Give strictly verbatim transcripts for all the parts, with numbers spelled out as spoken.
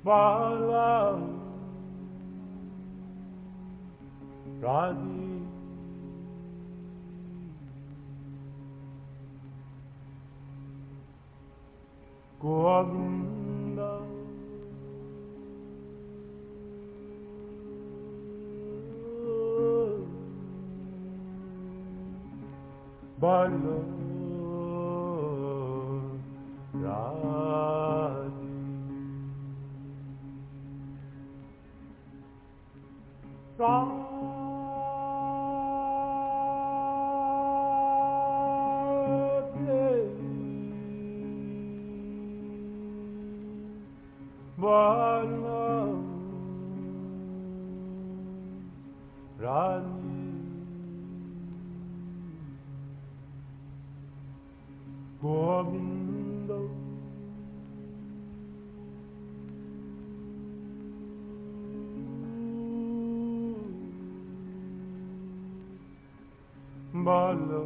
Bala Radhi Govinda Bala Radhi Radhi Bala Radhi Govinda Bala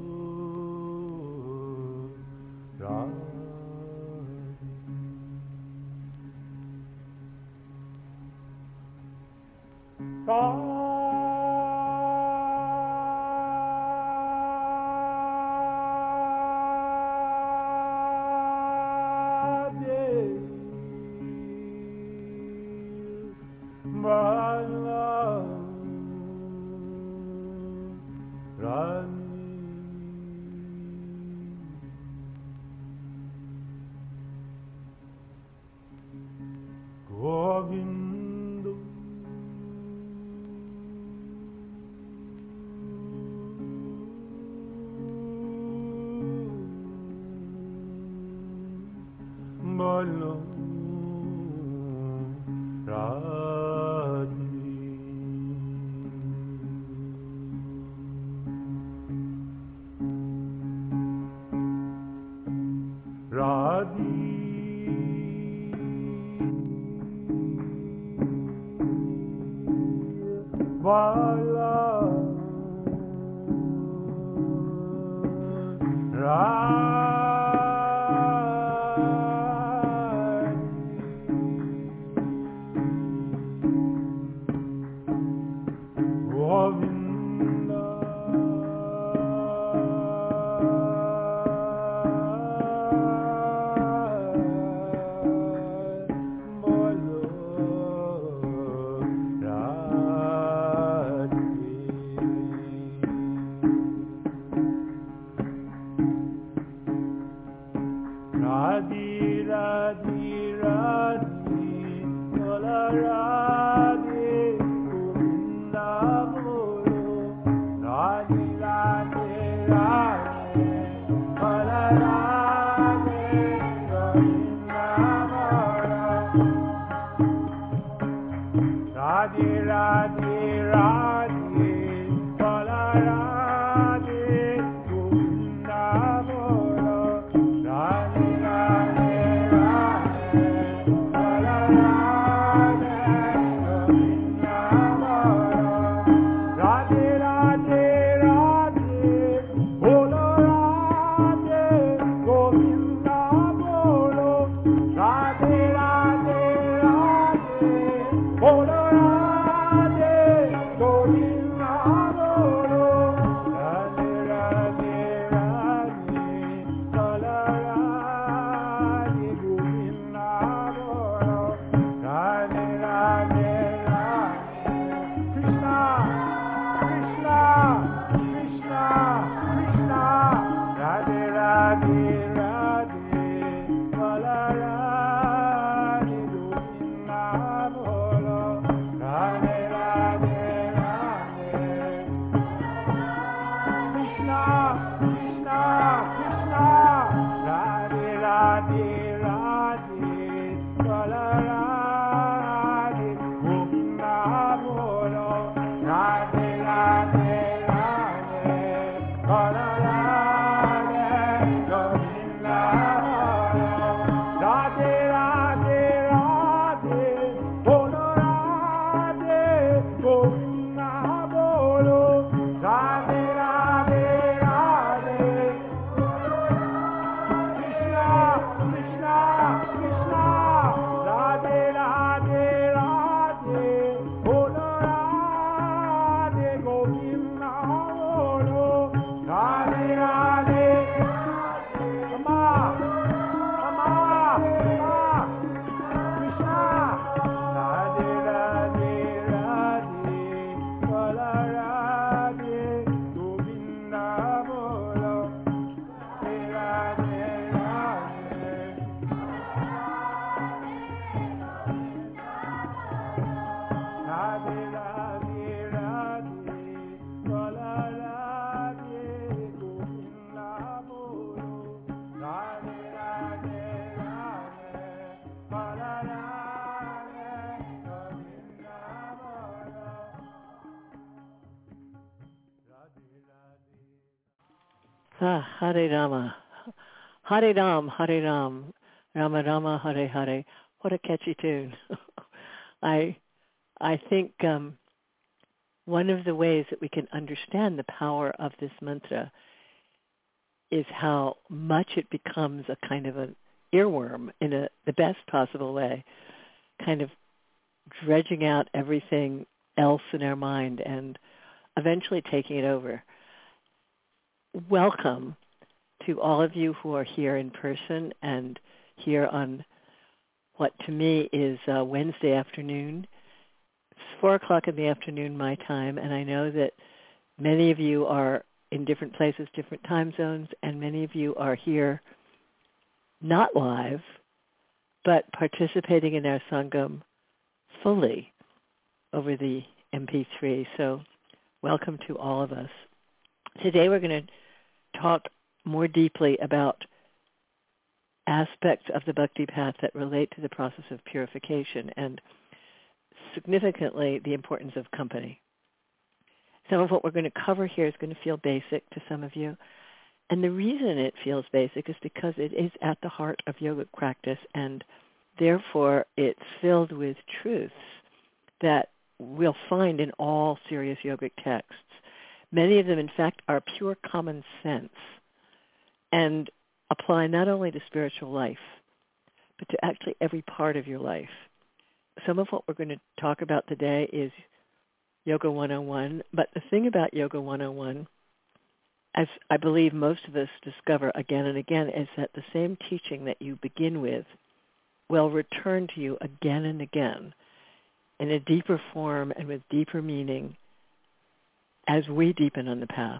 Radhi Govinda Bala Radhi Radhi Bala Radhi Govinda Radhi Radhi Radhi Bala Radhi Govinda Bolo Radhi Radhi Radhi Bala Radhi Govinda Bolo Radhi Radhi Radhi Bala Radhi Govinda Bolo Radhi Radhi Radhi Bala Radhi Ah, Hare Rama. Hare Ram, Hare Ram. Rama Rama, Hare Hare. What a catchy tune. I I think um, one of the ways that we can understand the power of this mantra is how much it becomes a kind of an earworm in a, the best possible way, kind of dredging out everything else in our mind and eventually taking it over. Welcome to all of you who are here in person and here on what to me is uh, Wednesday afternoon. It's four o'clock in the afternoon my time, and I know that many of you are in different places, different time zones, and many of you are here not live, but participating in our Sangam fully over the M P three. So welcome to all of us. Today we're going to talk more deeply about aspects of the Bhakti path that relate to the process of purification and significantly the importance of company. Some of what we're going to cover here is going to feel basic to some of you. And the reason it feels basic is because it is at the heart of yogic practice, and therefore it's filled with truths that we'll find in all serious yogic texts. Many of them, in fact, are pure common sense and apply not only to spiritual life, but to actually every part of your life. Some of what we're going to talk about today is Yoga one oh one, but the thing about Yoga one oh one, as I believe most of us discover again and again, is that the same teaching that you begin with will return to you again and again in a deeper form and with deeper meaning as we deepen on the path.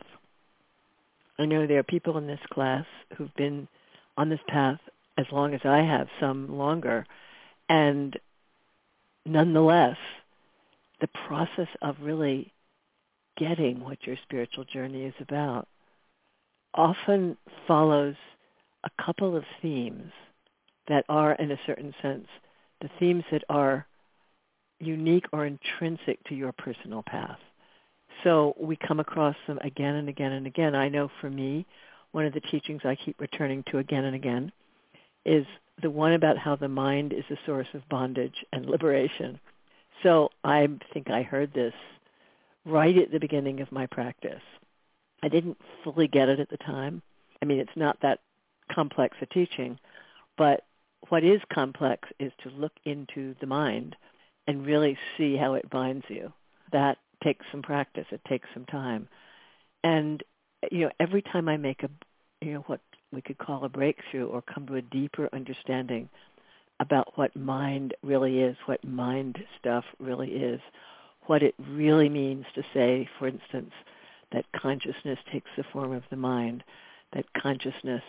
I know there are people in this class who've been on this path as long as I have, some longer, and nonetheless, the process of really getting what your spiritual journey is about often follows a couple of themes that are, in a certain sense, the themes that are unique or intrinsic to your personal path. So we come across them again and again and again. I know for me, one of the teachings I keep returning to again and again is the one about how the mind is the source of bondage and liberation. So I think I heard this right at the beginning of my practice. I didn't fully get it at the time. I mean, it's not that complex a teaching, but what is complex is to look into the mind and really see how it binds you. That takes some practice. It takes some time. And, you know, every time I make a, you know, what we could call a breakthrough or come to a deeper understanding about what mind really is, what mind stuff really is, what it really means to say, for instance, that consciousness takes the form of the mind, that consciousness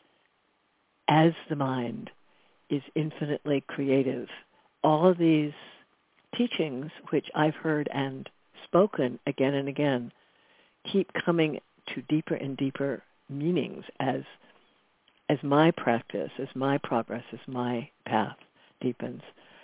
as the mind is infinitely creative. All of these teachings, which I've heard and spoken again and again, keep coming to deeper and deeper meanings as as my practice, as my progress, as my path deepens.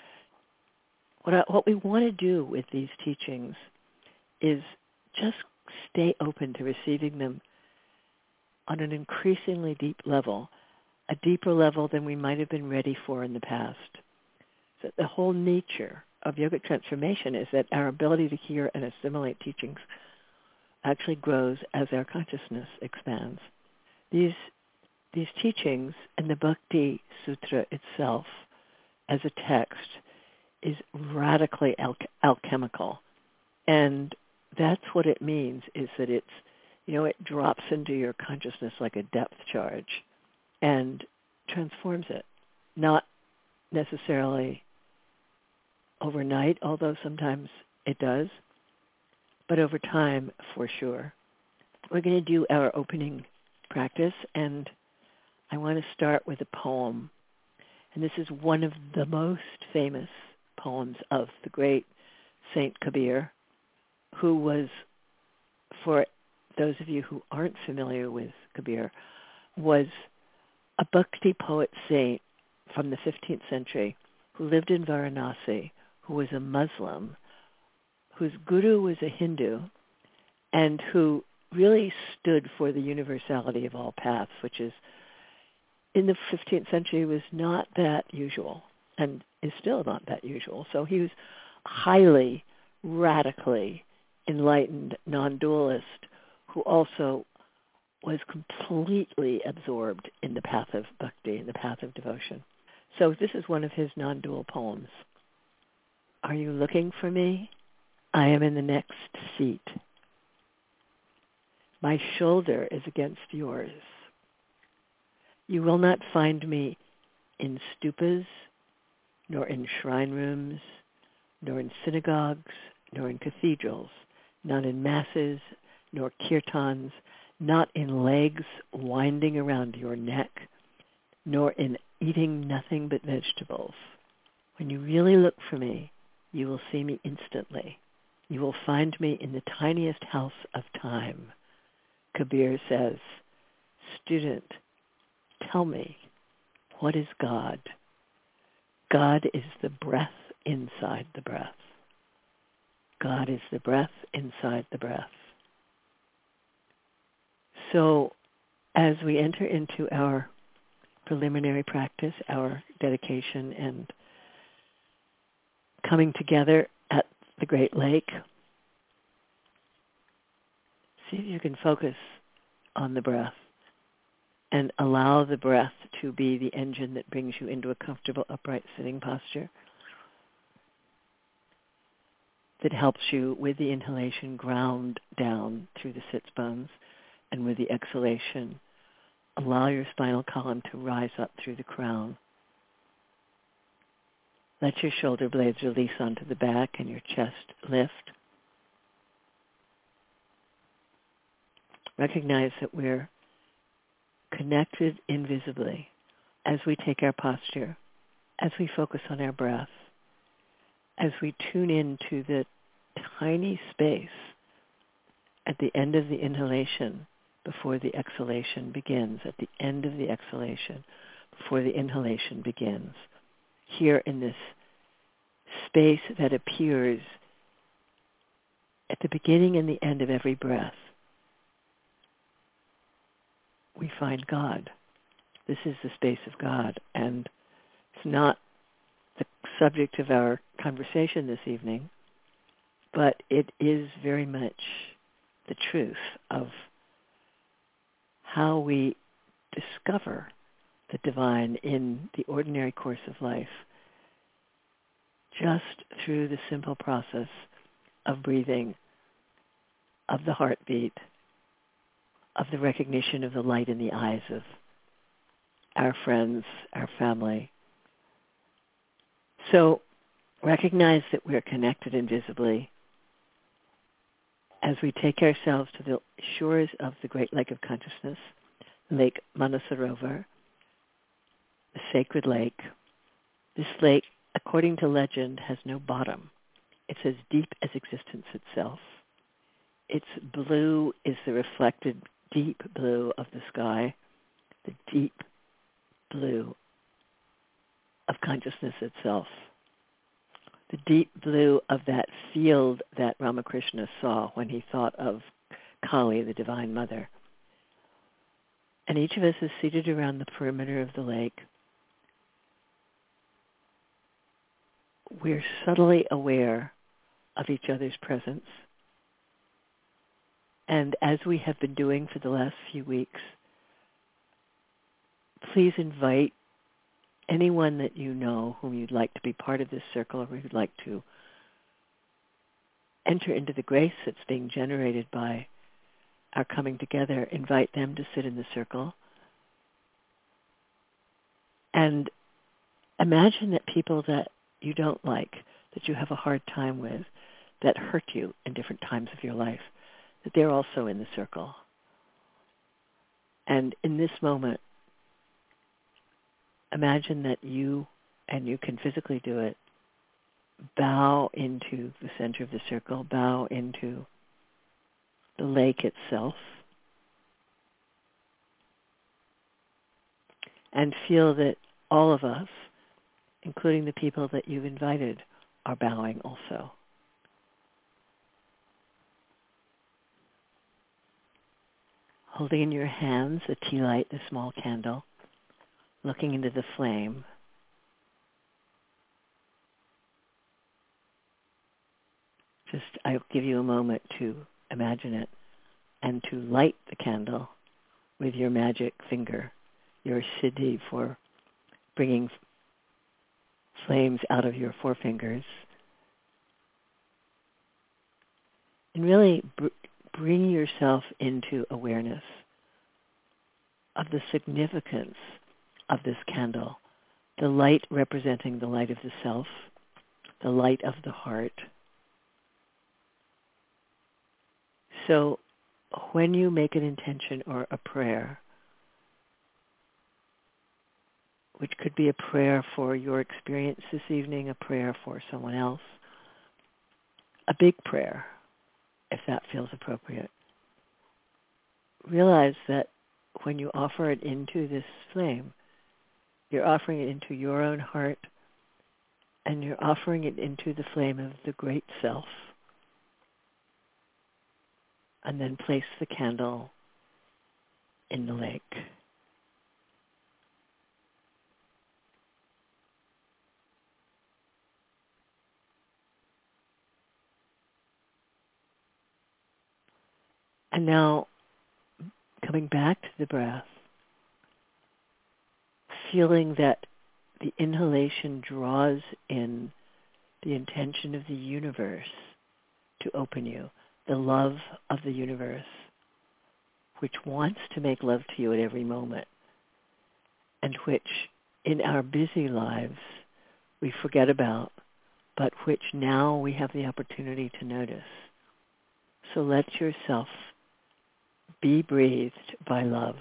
What I, what we want to do with these teachings is just stay open to receiving them on an increasingly deep level, a deeper level than we might have been ready for in the past. So the whole nature of yogic transformation is that our ability to hear and assimilate teachings actually grows as our consciousness expands. These these teachings and the Bhakti Sutra itself as a text is radically al- alchemical. And that's what it means, is that it's, you know, it drops into your consciousness like a depth charge and transforms it. Not necessarily overnight, although sometimes it does, but over time for sure. We're going to do our opening practice, and I want to start with a poem. And this is one of the most famous poems of the great Saint Kabir, who was, for those of you who aren't familiar with Kabir, was a Bhakti poet saint from the fifteenth century who lived in Varanasi, who was a Muslim, whose guru was a Hindu, and who really stood for the universality of all paths, which is, in the fifteenth century, was not that usual and is still not that usual. So he was highly, radically enlightened non-dualist who also was completely absorbed in the path of bhakti, in the path of devotion. So this is one of his non-dual poems. Are you looking for me? I am in the next seat. My shoulder is against yours. You will not find me in stupas, nor in shrine rooms, nor in synagogues, nor in cathedrals, not in masses, nor kirtans, not in legs winding around your neck, nor in eating nothing but vegetables. When you really look for me, you will see me instantly. You will find me in the tiniest house of time. Kabir says, student, tell me, what is God? God is the breath inside the breath. God is the breath inside the breath. So as we enter into our preliminary practice, our dedication and coming together at the Great Lake, see if you can focus on the breath and allow the breath to be the engine that brings you into a comfortable, upright sitting posture that helps you with the inhalation ground down through the sits bones, and with the exhalation allow your spinal column to rise up through the crown. Let your shoulder blades release onto the back and your chest lift. Recognize that we're connected invisibly as we take our posture, as we focus on our breath, as we tune into the tiny space at the end of the inhalation before the exhalation begins, at the end of the exhalation before the inhalation begins. Here in this space that appears at the beginning and the end of every breath, we find God. This is the space of God, and it's not the subject of our conversation this evening, but it is very much the truth of how we discover the divine in the ordinary course of life, just through the simple process of breathing, of the heartbeat, of the recognition of the light in the eyes of our friends, our family. So recognize that we're connected invisibly as we take ourselves to the shores of the Great Lake of Consciousness, Lake Manasarovar, the sacred lake. This lake, according to legend, has no bottom. It's as deep as existence itself. Its blue is the reflected deep blue of the sky, the deep blue of consciousness itself, the deep blue of that field that Ramakrishna saw when he thought of Kali, the Divine Mother. And each of us is seated around the perimeter of the lake. We're subtly aware of each other's presence. And as we have been doing for the last few weeks, please invite anyone that you know whom you'd like to be part of this circle, or who'd like to enter into the grace that's being generated by our coming together. Invite them to sit in the circle. And imagine that people that you don't like, that you have a hard time with, that hurt you in different times of your life, that they're also in the circle. And in this moment, imagine that you, and you can physically do it, bow into the center of the circle, bow into the lake itself, and feel that all of us, including the people that you've invited, are bowing also. holding in your hands a tea light, a small candle, looking into the flame. Just, I'll give you a moment to imagine it and to light the candle with your magic finger, your siddhi for bringing flames out of your forefingers. And really br- bring yourself into awareness of the significance of this candle, the light representing the light of the self, the light of the heart. So when you make an intention or a prayer, which could be a prayer for your experience this evening, a prayer for someone else, a big prayer, if that feels appropriate, realize that when you offer it into this flame, you're offering it into your own heart, and you're offering it into the flame of the great self. And then place the candle in the lake. And now, coming back to the breath, feeling that the inhalation draws in the intention of the universe to open you, the love of the universe, which wants to make love to you at every moment, and which in our busy lives we forget about, but which now we have the opportunity to notice. So let yourself be breathed by love.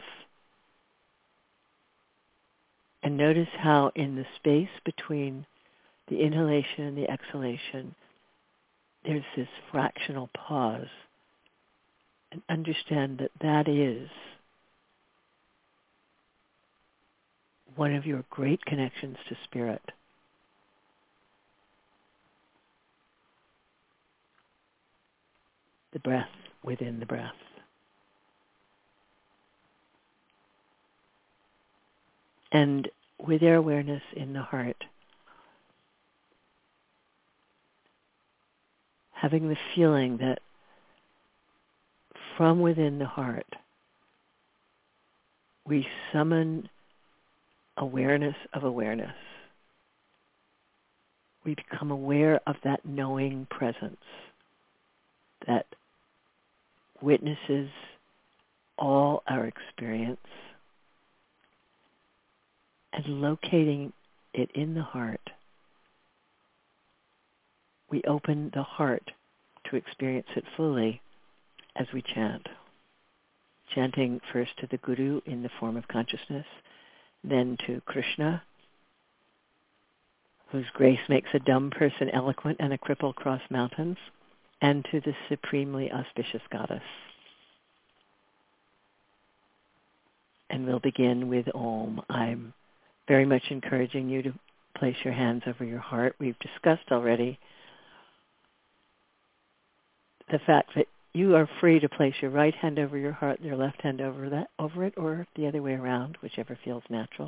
And notice how in the space between the inhalation and the exhalation, there's this fractional pause. And understand that that is one of your great connections to spirit. The breath within the breath. And with your awareness in the heart, having the feeling that from within the heart, we summon awareness of awareness. We become aware of that knowing presence that witnesses all our experience, and locating it in the heart, we open the heart to experience it fully as we chant. Chanting first to the Guru in the form of consciousness, then to Krishna, whose grace makes a dumb person eloquent and a cripple cross mountains, and to the supremely auspicious goddess. And we'll begin with Om. I'm very much encouraging you to place your hands over your heart. We've discussed already the fact that you are free to place your right hand over your heart, your left hand over that over it, or the other way around, whichever feels natural.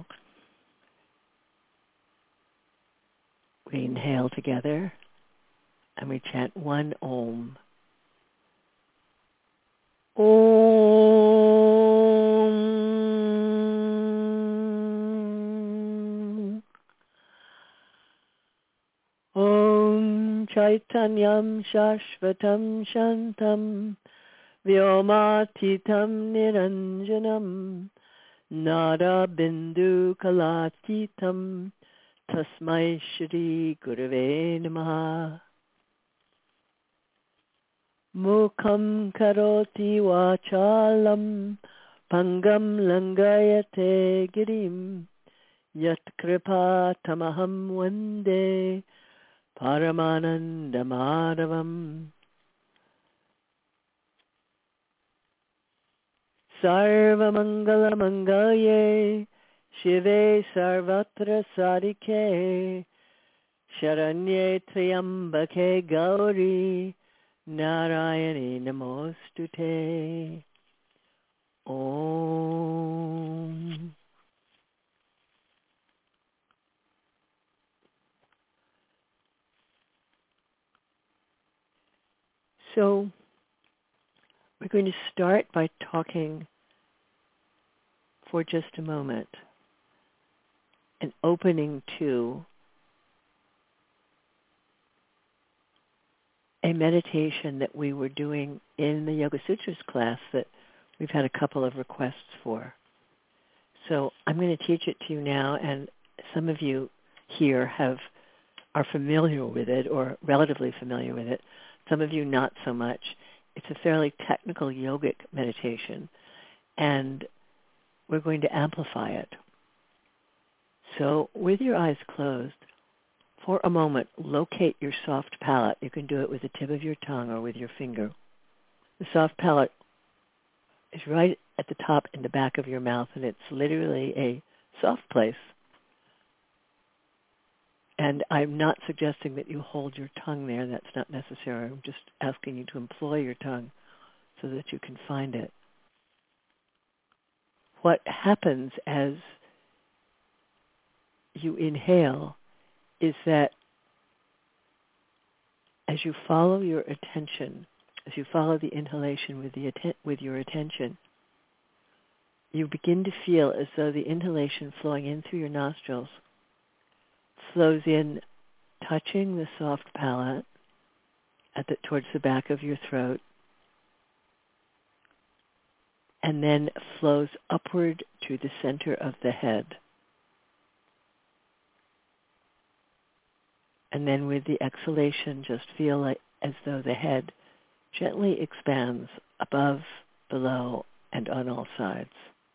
We inhale together, and we chant one Om. Om. Om Chaitanyam Shashvatam Shantam Vyomatitam Niranjanam Nada Bindu Kalatitam Tasmai Shri Gurave Namaha. Mukham karoti vachalam pangam langayate girim yat kripa tamaham vande paramanandamadavam. Sarva mangala mangaye shive sarvatra sarike sharanye triambake gauri Narayani Namostute. Om. So we're going to start by talking for just a moment, an opening to a meditation that we were doing in the Yoga Sutras class that we've had a couple of requests for. So I'm going to teach it to you now, and some of you here have are familiar with it or relatively familiar with it. Some of you not so much. It's a fairly technical yogic meditation, and we're going to amplify it. So with your eyes closed, for a moment, locate your soft palate. You can do it with the tip of your tongue or with your finger. The soft palate is right at the top and the back of your mouth, and it's literally a soft place. And I'm not suggesting that you hold your tongue there. That's not necessary. I'm just asking you to employ your tongue so that you can find it. What happens as you inhale is that as you follow your attention, as you follow the inhalation with, the atten- with your attention, you begin to feel as though the inhalation flowing in through your nostrils flows in, touching the soft palate at the, towards the back of your throat, and then flows upward to the center of the head. And then with the exhalation, just feel like as though the head gently expands above, below, and on all sides.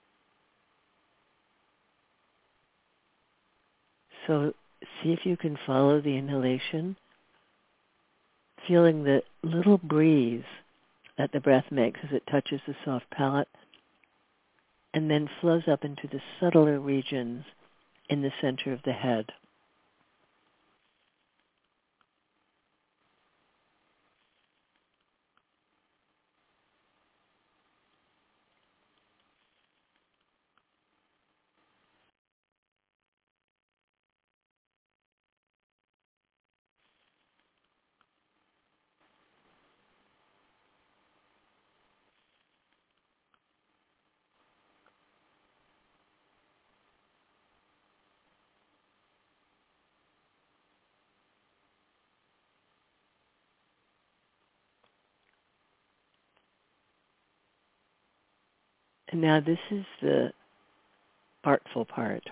So see if you can follow the inhalation, feeling the little breeze that the breath makes as it touches the soft palate, and then flows up into the subtler regions in the center of the head. And now this is the artful part.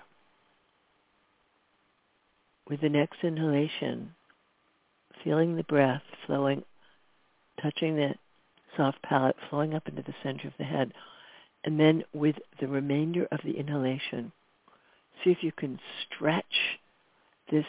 With the next inhalation, feeling the breath flowing, touching the soft palate, flowing up into the center of the head. And then with the remainder of the inhalation, see if you can stretch this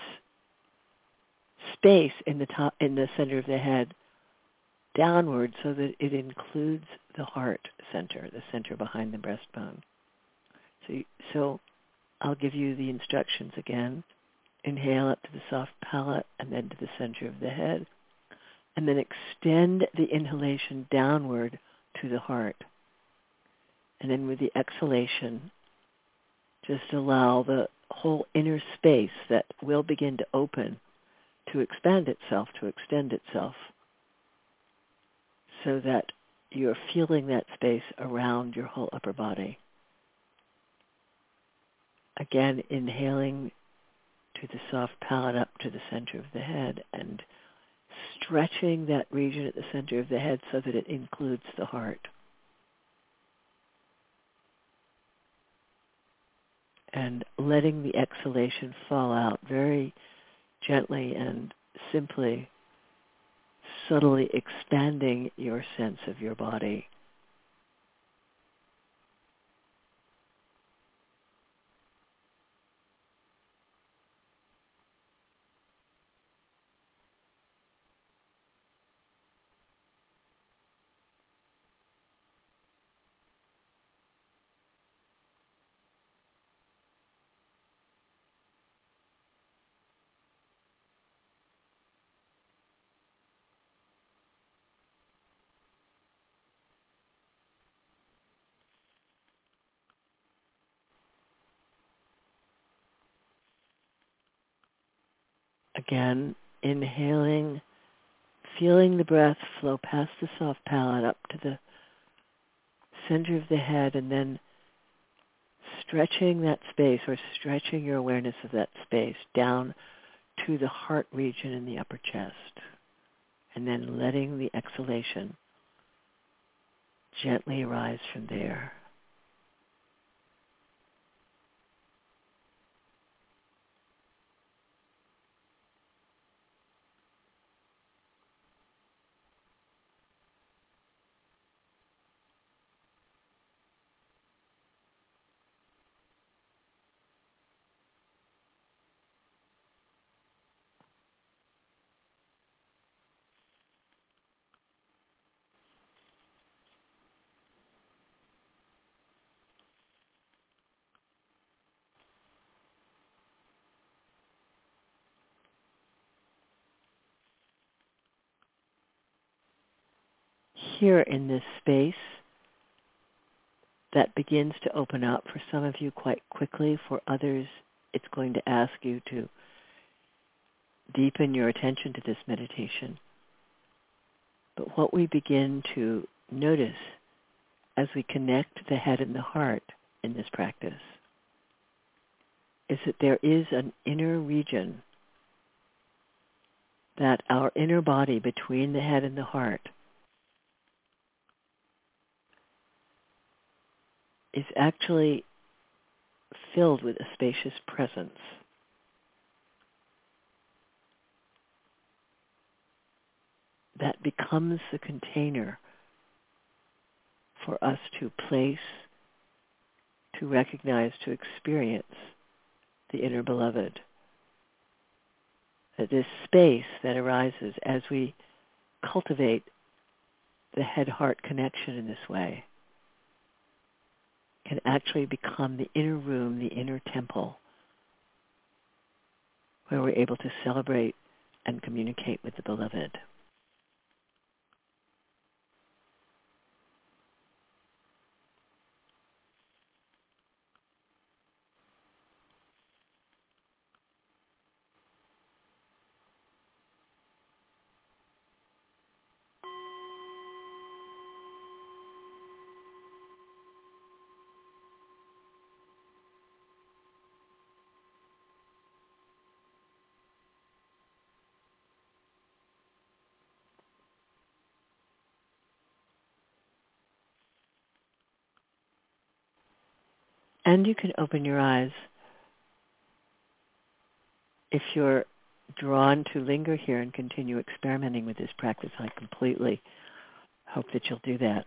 space in the top, in the center of the head downward so that it includes the heart center, the center behind the breastbone. So, so I'll give you the instructions again. Inhale up to the soft palate and then to the center of the head. And then extend the inhalation downward to the heart. And then with the exhalation, just allow the whole inner space that will begin to open to expand itself, to extend itself, so that you're feeling that space around your whole upper body. Again, inhaling to the soft palate up to the center of the head and stretching that region at the center of the head so that it includes the heart. And letting the exhalation fall out very gently and simply, subtly expanding your sense of your body. Again, inhaling, feeling the breath flow past the soft palate up to the center of the head, and then stretching that space or stretching your awareness of that space down to the heart region in the upper chest. And then letting the exhalation gently rise from there. Here in this space that begins to open up for some of you quite quickly. For others, it's going to ask you to deepen your attention to this meditation. But what we begin to notice as we connect the head and the heart in this practice is that there is an inner region, that our inner body between the head and the heart is actually filled with a spacious presence. That becomes the container for us to place, to recognize, to experience the inner beloved. That this space that arises as we cultivate the head-heart connection in this way can actually become the inner room, the inner temple, where we're able to celebrate and communicate with the beloved. And you can open your eyes if you're drawn to linger here and continue experimenting with this practice. I completely hope that you'll do that.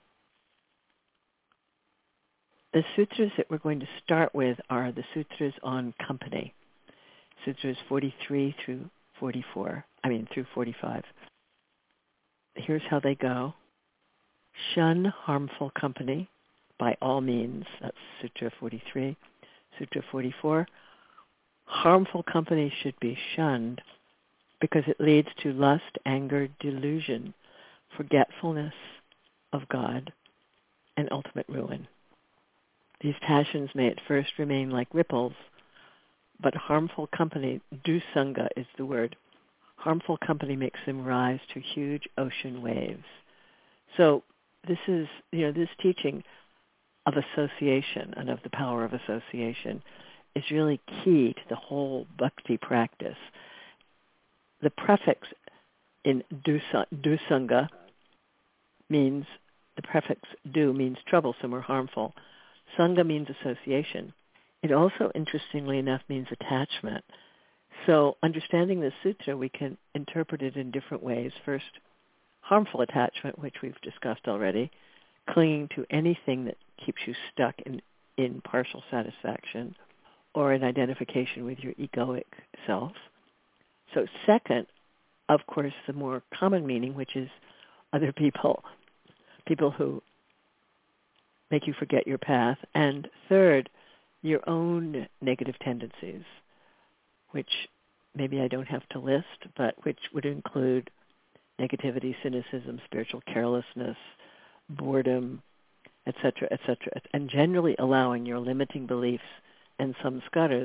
The sutras that we're going to start with are the sutras on company, sutras forty-three through forty-four, I mean through forty-five. Here's how they go. Shun harmful company by all means. That's Sutra forty-three. Sutra forty-four. Harmful company should be shunned because it leads to lust, anger, delusion, forgetfulness of God, and ultimate ruin. These passions may at first remain like ripples, but harmful company, dusanga is the word, harmful company makes them rise to huge ocean waves. So this is, you know, this teaching of association and of the power of association is really key to the whole bhakti practice. The prefix in dusanga means, the prefix du means troublesome or harmful. Sangha means association. It also, interestingly enough, means attachment. So understanding this sutra, we can interpret it in different ways. First, harmful attachment, which we've discussed already, clinging to anything that keeps you stuck in, in partial satisfaction or in identification with your egoic self. So second, of course, the more common meaning, which is other people, people who make you forget your path. And third, your own negative tendencies, which maybe I don't have to list, but which would include negativity, cynicism, spiritual carelessness, boredom, et cetera, et cetera, and generally allowing your limiting beliefs and samskaras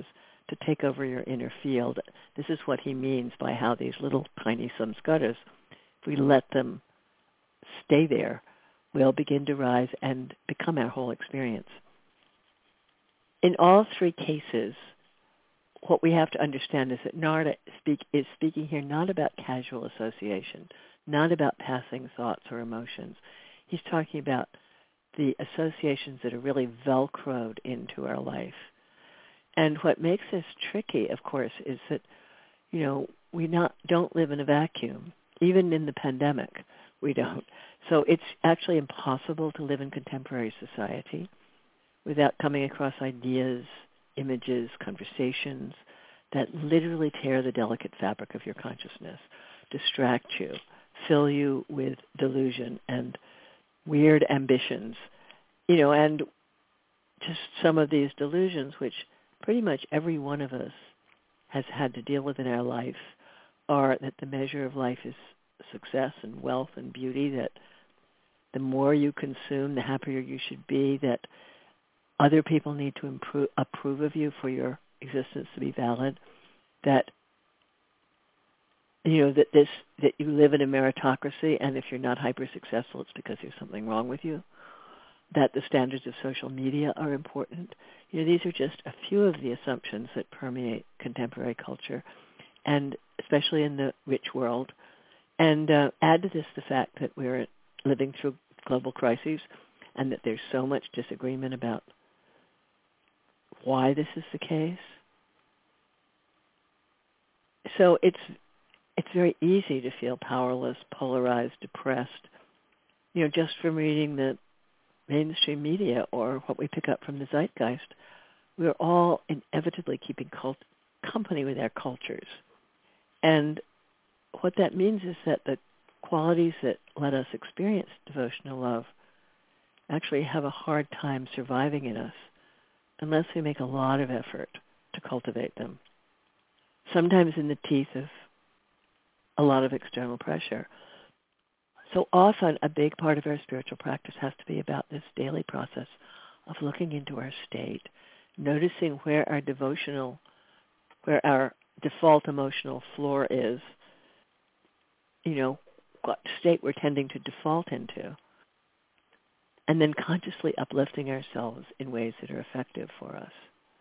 to take over your inner field. This is what he means by how these little tiny samskaras, if we let them stay there, will begin to rise and become our whole experience. In all three cases, what we have to understand is that Narada speak, is speaking here not about casual association, not about passing thoughts or emotions. He's talking about the associations that are really velcroed into our life. And what makes this tricky, of course, is that, you know, we not don't live in a vacuum. Even in the pandemic, we don't. So it's actually impossible to live in contemporary society without coming across ideas, images, conversations that literally tear the delicate fabric of your consciousness, distract you, fill you with delusion and weird ambitions, you know, and just some of these delusions, which pretty much every one of us has had to deal with in our life, are that the measure of life is success and wealth and beauty, that the more you consume, the happier you should be, that other people need to improve, approve of you for your existence to be valid, that you know that this that you live in a meritocracy, and if you're not hyper successful, it's because there's something wrong with you. That the standards of social media are important. You know, these are just a few of the assumptions that permeate contemporary culture, and especially in the rich world. And uh, add to this the fact that we're living through global crises, and that there's so much disagreement about why this is the case. So it's it's very easy to feel powerless, polarized, depressed, you know, just from reading the mainstream media or what we pick up from the zeitgeist. We're all inevitably keeping cult- company with our cultures. And what that means is that the qualities that let us experience devotional love actually have a hard time surviving in us unless we make a lot of effort to cultivate them, sometimes in the teeth of a lot of external pressure. So often a big part of our spiritual practice has to be about this daily process of looking into our state, noticing where our devotional, where our default emotional floor is, you know, what state we're tending to default into, and then consciously uplifting ourselves in ways that are effective for us.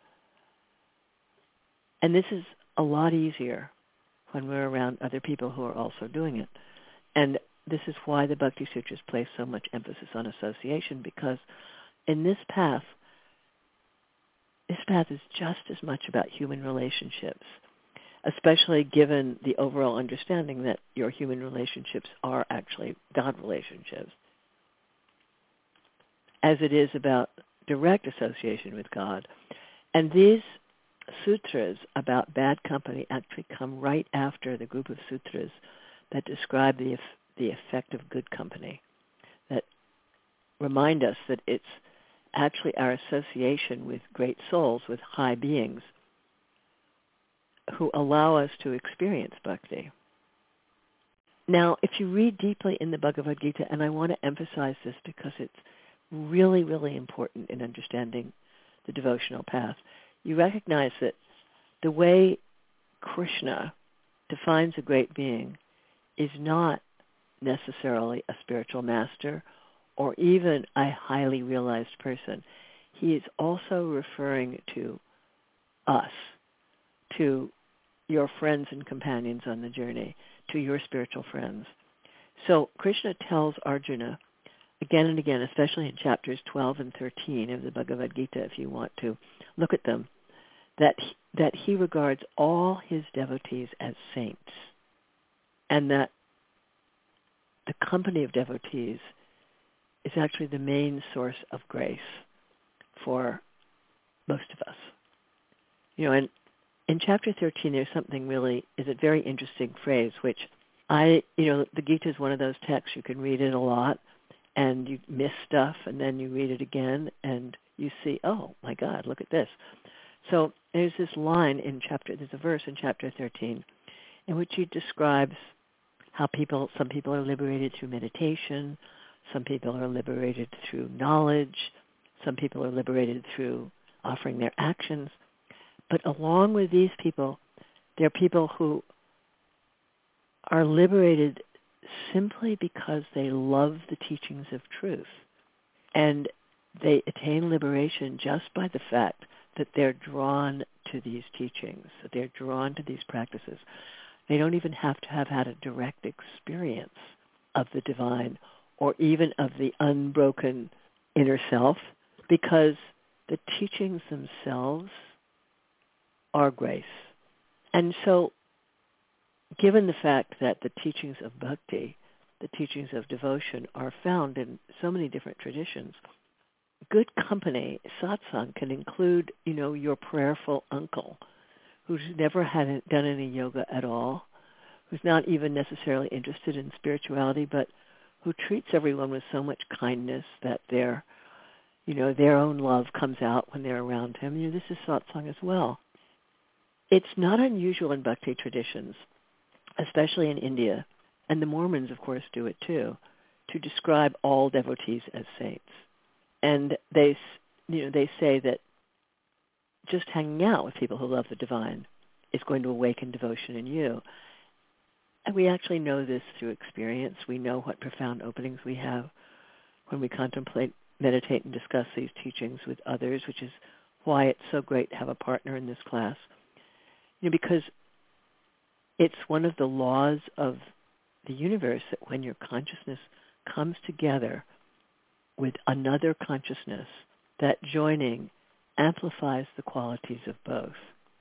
And this is a lot easier when we're around other people who are also doing it. And this is why the Bhakti Sutras place so much emphasis on association, because in this path, this path is just as much about human relationships, especially given the overall understanding that your human relationships are actually God relationships, as it is about direct association with God. And these sutras about bad company actually come right after the group of sutras that describe the the effect of good company, that remind us that it's actually our association with great souls, with high beings, who allow us to experience bhakti. Now, if you read deeply in the Bhagavad Gita, and I want to emphasize this because it's really, really important in understanding the devotional path, you recognize that the way Krishna defines a great being is not necessarily a spiritual master or even a highly realized person. He is also referring to us, to your friends and companions on the journey, to your spiritual friends. So Krishna tells Arjuna again and again, especially in chapters twelve and thirteen of the Bhagavad Gita, if you want to look at them, that he, that he regards all his devotees as saints, and that the company of devotees is actually the main source of grace for most of us. You know, and in chapter thirteen, there's something really, is a very interesting phrase, which I, you know, the Gita is one of those texts, you can read it a lot, and you miss stuff, and then you read it again, and you see, oh, my God, look at this. So there's this line in chapter, there's a verse in chapter thirteen, in which he describes how people, some people are liberated through meditation, some people are liberated through knowledge, some people are liberated through offering their actions. But along with these people, there are people who are liberated simply because they love the teachings of truth. And they attain liberation just by the fact that they're drawn to these teachings, that they're drawn to these practices. They don't even have to have had a direct experience of the divine or even of the unbroken inner self, because the teachings themselves are grace. And so, given the fact that the teachings of bhakti, the teachings of devotion, are found in so many different traditions, good company, satsang, can include, you know, your prayerful uncle who's never had done any yoga at all, who's not even necessarily interested in spirituality, but who treats everyone with so much kindness that their, you know, their own love comes out when they're around him. You know, this is satsang as well. It's not unusual in bhakti traditions, especially in India, and the Mormons, of course, do it too, to describe all devotees as saints. And they, you know, they say that just hanging out with people who love the divine is going to awaken devotion in you. And we actually know this through experience. We know what profound openings we have when we contemplate, meditate, and discuss these teachings with others, which is why it's so great to have a partner in this class. You know, because it's one of the laws of the universe that when your consciousness comes together with another consciousness, that joining amplifies the qualities of both.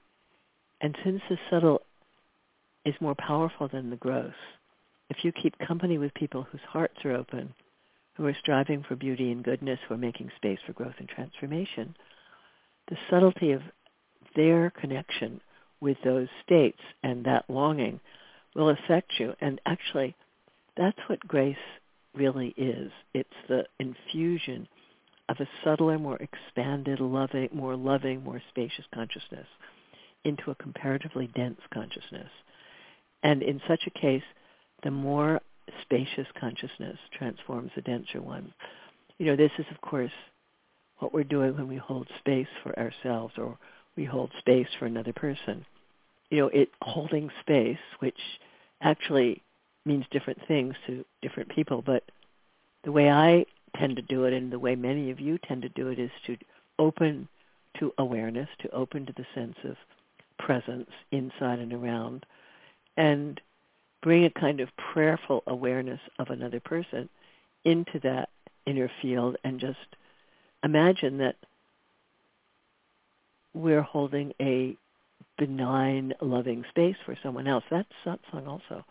And since the subtle is more powerful than the gross, if you keep company with people whose hearts are open, who are striving for beauty and goodness, who are making space for growth and transformation, the subtlety of their connection with those states and that longing will affect you. And actually, that's what grace really is. It's the infusion of a subtler, more expanded, loving, more loving, more spacious consciousness into a comparatively dense consciousness. And in such a case, the more spacious consciousness transforms the denser one. You know, this is, of course, what we're doing when we hold space for ourselves or we hold space for another person. You know, it holding space, which actually means different things to different people, but the way I tend to do it and the way many of you tend to do it is to open to awareness, to open to the sense of presence inside and around, and bring a kind of prayerful awareness of another person into that inner field, and just imagine that we're holding a benign, loving space for someone else. That's satsang also.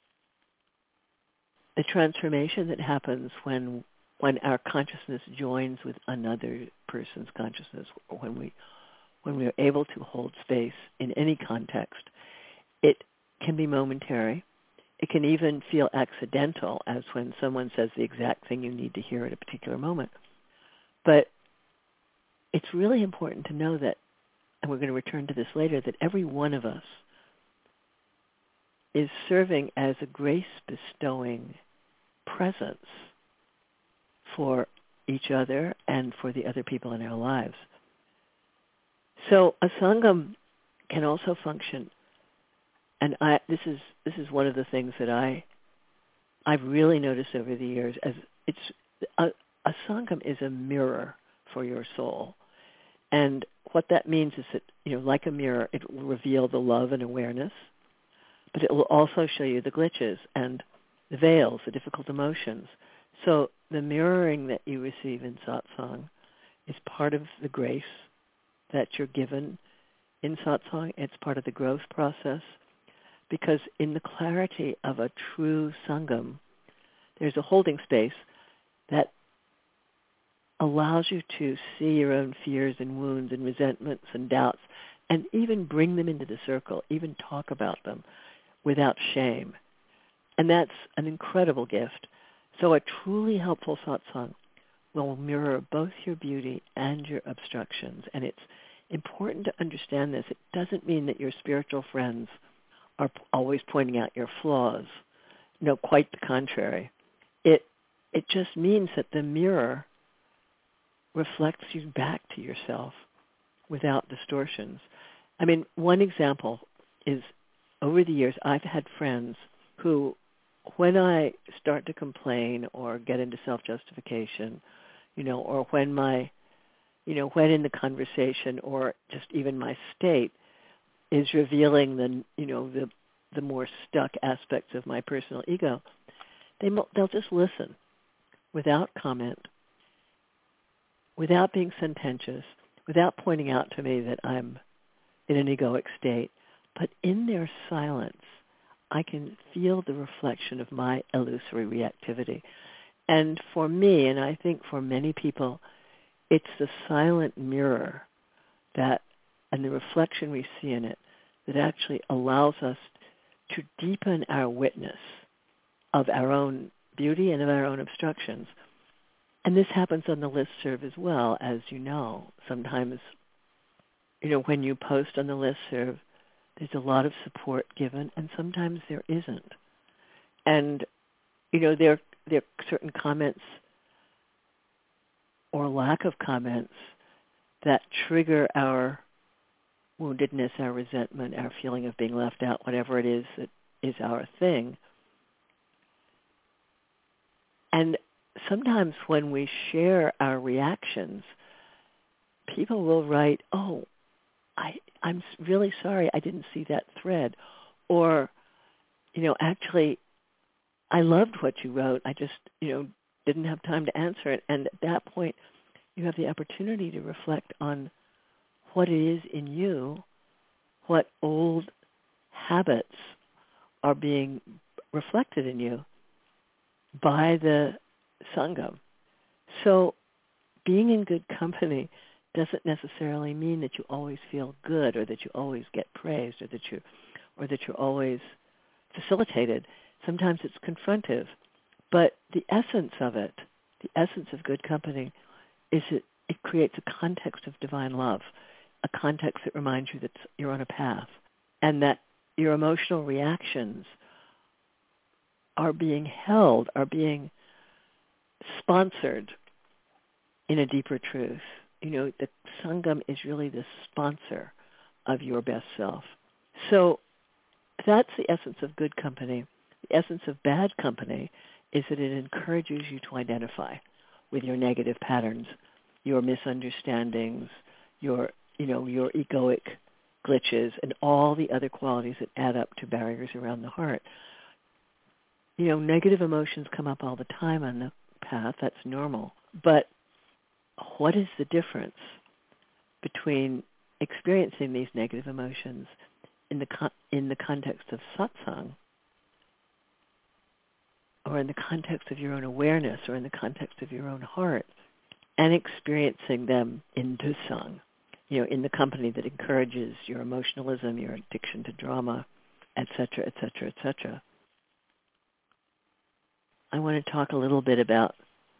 The transformation that happens when when our consciousness joins with another person's consciousness, or when we when we are able to hold space in any context, it can be momentary. It can even feel accidental, as when someone says the exact thing you need to hear at a particular moment. But it's really important to know that, and we're going to return to this later, that every one of us is serving as a grace-bestowing presence for each other and for the other people in our lives. So a sangam can also function, and I, this is this is one of the things that I I've really noticed over the years. As it's a, a sangam is a mirror for your soul, and what that means is that, you know, like a mirror, it will reveal the love and awareness, but it will also show you the glitches and the veils, the difficult emotions. So the mirroring that you receive in satsang is part of the grace that you're given in satsang. It's part of the growth process, because in the clarity of a true sangam, there's a holding space that allows you to see your own fears and wounds and resentments and doubts, and even bring them into the circle, even talk about them without shame. And that's an incredible gift. So a truly helpful satsang will mirror both your beauty and your obstructions. And it's important to understand this. It doesn't mean that your spiritual friends are always pointing out your flaws. No, quite the contrary. It it just means that the mirror reflects you back to yourself without distortions. I mean, one example is over the years I've had friends who, when I start to complain or get into self-justification, you know, or when my, you know, when in the conversation or just even my state is revealing the, you know, the the more stuck aspects of my personal ego, they mo- they'll just listen without comment, without being sententious, without pointing out to me that I'm in an egoic state. But in their silence, I can feel the reflection of my illusory reactivity. And for me, and I think for many people, it's the silent mirror that, and the reflection we see in it, that actually allows us to deepen our witness of our own beauty and of our own obstructions. And this happens on the listserv as well, as you know. Sometimes, you know, when you post on the listserv, there's a lot of support given, and sometimes there isn't. And, you know, there, there are certain comments or lack of comments that trigger our woundedness, our resentment, our feeling of being left out, whatever it is that is our thing. And sometimes when we share our reactions, people will write, oh, I, I'm really sorry I didn't see that thread. Or, you know, actually, I loved what you wrote. I just, you know, didn't have time to answer it. And at that point, you have the opportunity to reflect on what it is in you, what old habits are being reflected in you by the Sangam. So being in good company doesn't necessarily mean that you always feel good or that you always get praised or that you or that you're always facilitated. Sometimes it's confrontive. But the essence of it, the essence of good company, is it, it creates a context of divine love, a context that reminds you that you're on a path and that your emotional reactions are being held, are being sponsored in a deeper truth. You know, the Sangam is really the sponsor of your best self. So that's the essence of good company. The essence of bad company is that it encourages you to identify with your negative patterns, your misunderstandings, your, you know, your egoic glitches, and all the other qualities that add up to barriers around the heart. You know, negative emotions come up all the time on the path. That's normal. But what is the difference between experiencing these negative emotions in the con- in the context of satsang, or in the context of your own awareness, or in the context of your own heart, and experiencing them in dusang, you know, in the company that encourages your emotionalism, your addiction to drama, et cetera, et cetera, et cetera. I want to talk a little bit about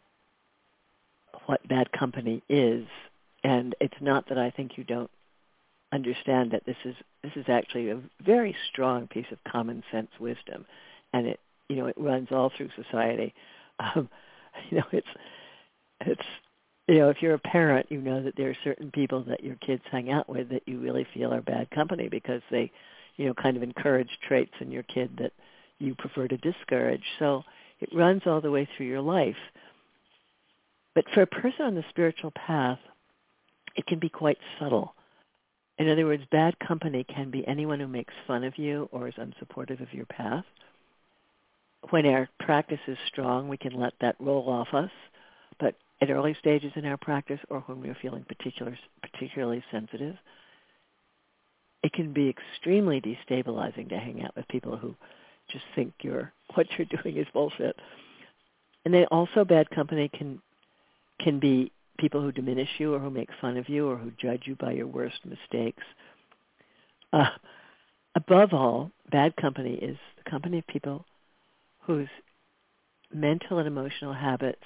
what bad company is, and it's not that I think you don't understand that this is this is actually a very strong piece of common sense wisdom, and it you know it runs all through society. Um, you know, it's it's you know if you're a parent, you know that there are certain people that your kids hang out with that you really feel are bad company because they, you know, kind of encourage traits in your kid that you prefer to discourage. So it runs all the way through your life. But for a person on the spiritual path, it can be quite subtle. In other words, bad company can be anyone who makes fun of you or is unsupportive of your path. When our practice is strong, we can let that roll off us. But at early stages in our practice, or when we're feeling particular, particularly sensitive, it can be extremely destabilizing to hang out with people who just think you're what you're doing is bullshit. And then also bad company can can be people who diminish you or who make fun of you or who judge you by your worst mistakes. Uh, above all, bad company is the company of people whose mental and emotional habits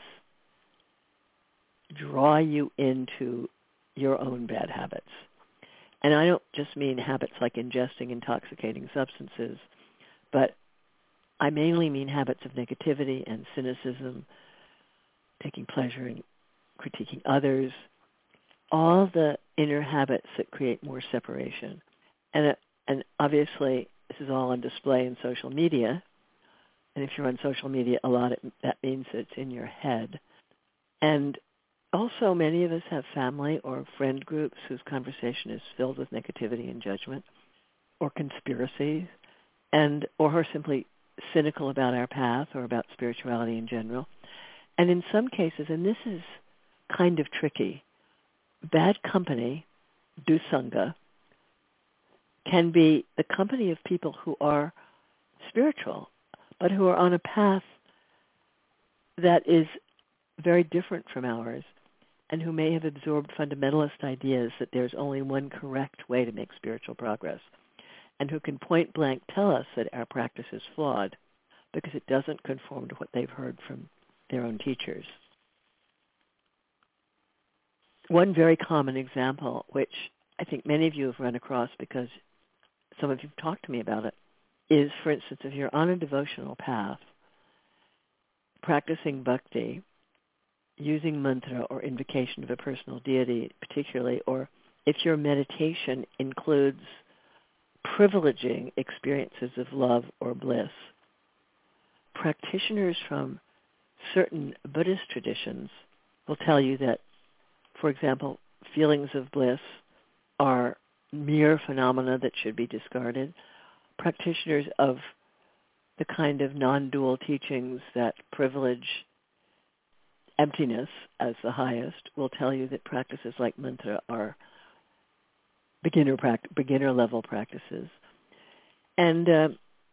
draw you into your own bad habits. And I don't just mean habits like ingesting intoxicating substances, but I mainly mean habits of negativity and cynicism, taking pleasure in critiquing others, all the inner habits that create more separation. And, uh, and obviously, this is all on display in social media. And if you're on social media a lot, it, that means that it's in your head. And also, many of us have family or friend groups whose conversation is filled with negativity and judgment or conspiracies, and or are simply cynical about our path or about spirituality in general. And in some cases, and this is kind of tricky, bad company, dusanga, can be the company of people who are spiritual, but who are on a path that is very different from ours, and who may have absorbed fundamentalist ideas that there's only one correct way to make spiritual progress, and who can point blank tell us that our practice is flawed because it doesn't conform to what they've heard from their own teachers. One very common example, which I think many of you have run across because some of you have talked to me about it, is, for instance, if you're on a devotional path, practicing bhakti, using mantra or invocation of a personal deity particularly, or if your meditation includes privileging experiences of love or bliss, practitioners from certain Buddhist traditions will tell you that, for example, feelings of bliss are mere phenomena that should be discarded. Practitioners of the kind of non-dual teachings that privilege emptiness as the highest will tell you that practices like mantra are beginner pract- beginner level practices. And uh,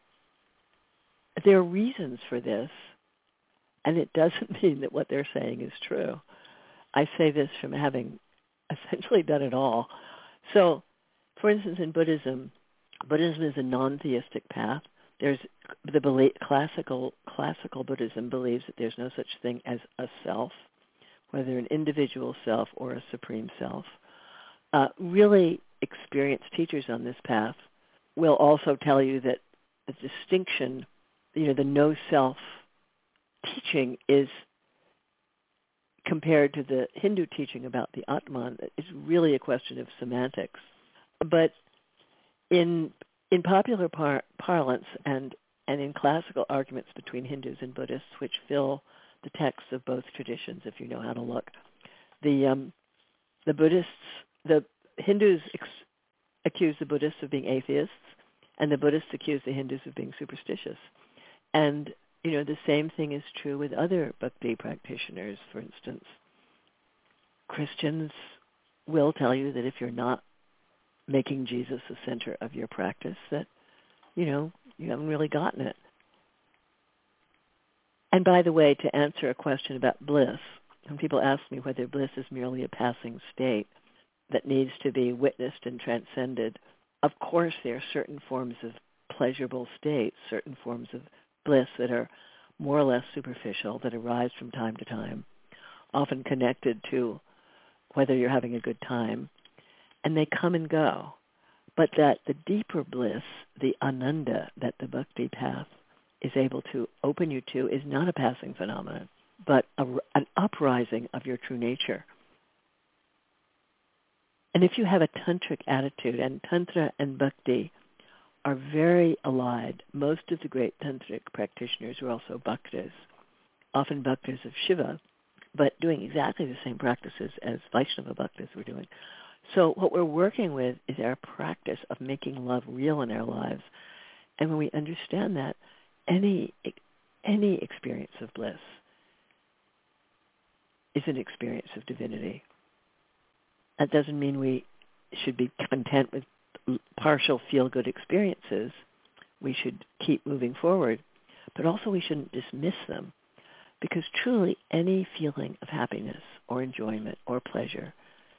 there are reasons for this, and it doesn't mean that what they're saying is true. I say this from having essentially done it all. So, for instance, in Buddhism, Buddhism is a non-theistic path. There's the belief, classical classical Buddhism believes that there's no such thing as a self, whether an individual self or a supreme self. Uh, really experienced teachers on this path will also tell you that the distinction, you know, the no self teaching is compared to the Hindu teaching about the Atman. It's really a question of semantics. But in in popular par- parlance and, and in classical arguments between Hindus and Buddhists, which fill the texts of both traditions, if you know how to look, the um, the Buddhists, the Hindus ex- accuse the Buddhists of being atheists, and the Buddhists accuse the Hindus of being superstitious. And you know, the same thing is true with other bhakti practitioners. For instance, Christians will tell you that if you're not making Jesus the center of your practice, that, you know, you haven't really gotten it. And by the way, to answer a question about bliss, when people ask me whether bliss is merely a passing state that needs to be witnessed and transcended, of course there are certain forms of pleasurable states, certain forms of bliss that are more or less superficial, that arise from time to time, often connected to whether you're having a good time, and they come and go. But that the deeper bliss, the ananda that the bhakti path is able to open you to is not a passing phenomenon, but a, an uprising of your true nature. And if you have a tantric attitude, and tantra and bhakti are very allied. Most of the great tantric practitioners are also bhaktas, often bhaktas of Shiva, but doing exactly the same practices as Vaishnava bhaktas were doing. So what we're working with is our practice of making love real in our lives. And when we understand that, any any experience of bliss is an experience of divinity. That doesn't mean we should be content with partial feel-good experiences. We should keep moving forward, but also we shouldn't dismiss them, because truly any feeling of happiness or enjoyment or pleasure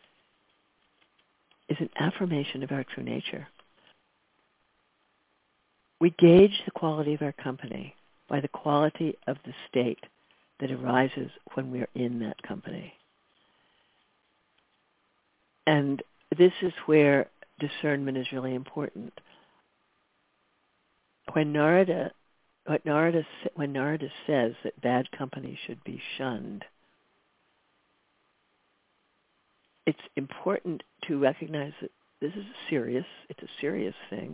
is an affirmation of our true nature. We gauge the quality of our company by the quality of the state that arises when we're in that company. And this is where discernment is really important. When Narada, what Narada, when Narada says that bad company should be shunned, it's important to recognize that this is serious. It's a serious thing.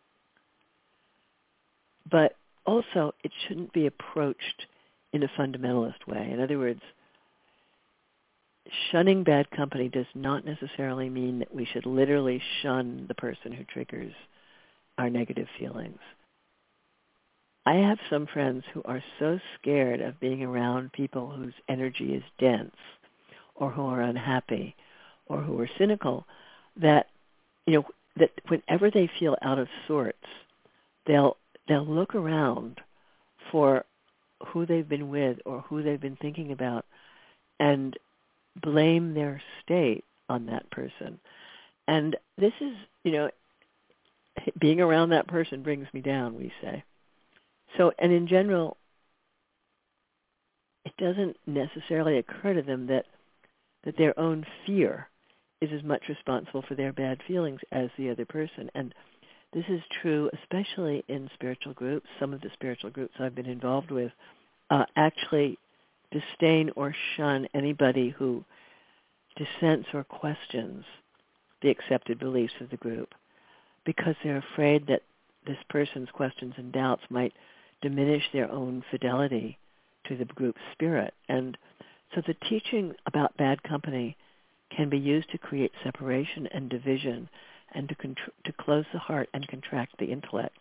But also, it shouldn't be approached in a fundamentalist way. In other words, shunning bad company does not necessarily mean that we should literally shun the person who triggers our negative feelings. I have some friends who are so scared of being around people whose energy is dense or who are unhappy or who are cynical that, you know, that whenever they feel out of sorts, they'll they'll look around for who they've been with or who they've been thinking about and blame their state on that person. And this is, you know, being around that person brings me down, we say. So, and in general, it doesn't necessarily occur to them that that their own fear is as much responsible for their bad feelings as the other person. And this is true especially in spiritual groups. Some of the spiritual groups I've been involved with uh, actually disdain or shun anybody who dissents or questions the accepted beliefs of the group because they're afraid that this person's questions and doubts might diminish their own fidelity to the group's spirit. And so the teaching about bad company can be used to create separation and division and to, contr- to close the heart and contract the intellect.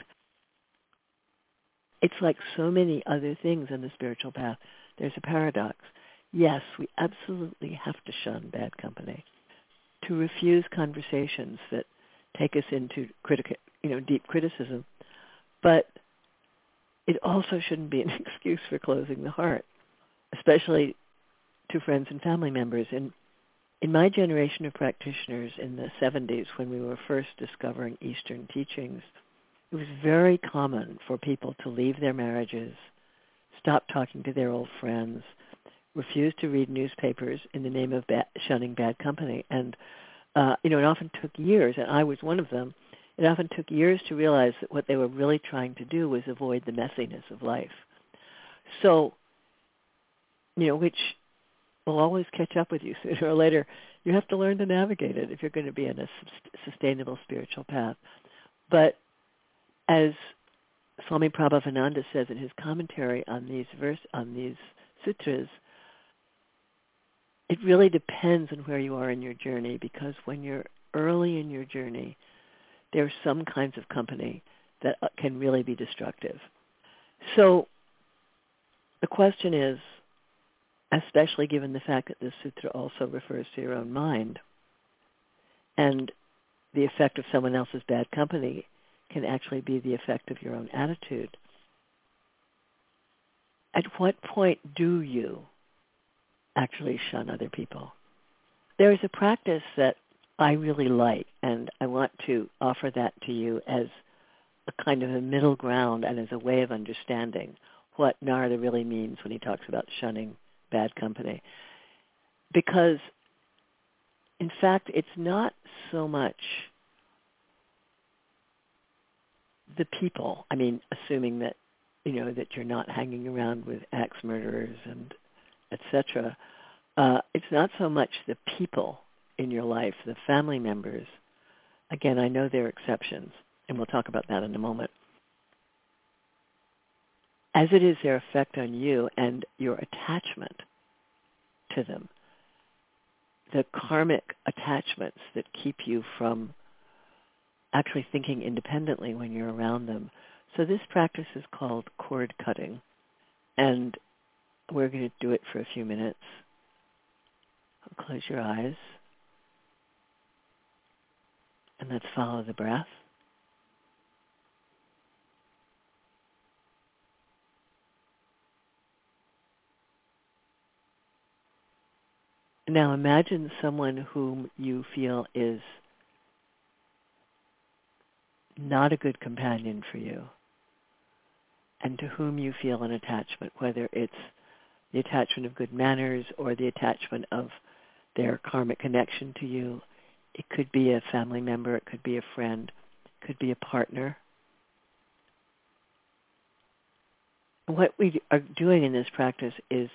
It's like so many other things in the spiritual path. There's a paradox. Yes, we absolutely have to shun bad company, to refuse conversations that take us into critic- you know, deep criticism, but it also shouldn't be an excuse for closing the heart, especially to friends and family members. And in my generation of practitioners in the seventies, when we were first discovering Eastern teachings, it was very common for people to leave their marriages, stop talking to their old friends, refuse to read newspapers in the name of bad, shunning bad company. And, uh, you know, it often took years, and I was one of them, it often took years to realize that what they were really trying to do was avoid the messiness of life. So, you know, which will always catch up with you sooner or later. You have to learn to navigate it if you're going to be in a sustainable spiritual path. But as Swami Prabhavananda says in his commentary on these verse on these sutras, it really depends on where you are in your journey, because when you're early in your journey, there are some kinds of company that can really be destructive. So the question is, especially given the fact that this sutra also refers to your own mind, and the effect of someone else's bad company can actually be the effect of your own attitude, at what point do you actually shun other people? There is a practice that I really like, and I want to offer that to you as a kind of a middle ground and as a way of understanding what Narada really means when he talks about shunning bad company. Because, in fact, it's not so much the people. I mean, assuming that, you know, that you're not hanging around with axe murderers and et cetera. Uh, it's not so much the people in your life, the family members. Again, I know there are exceptions, and we'll talk about that in a moment. As it is their effect on you and your attachment to them, the karmic attachments that keep you from actually thinking independently when you're around them. So this practice is called cord cutting, and we're going to do it for a few minutes. Close your eyes, and let's follow the breath. Now imagine someone whom you feel is not a good companion for you, and to whom you feel an attachment, whether it's the attachment of good manners or the attachment of their karmic connection to you. It could be a family member, it could be a friend, it could be a partner. What we are doing in this practice is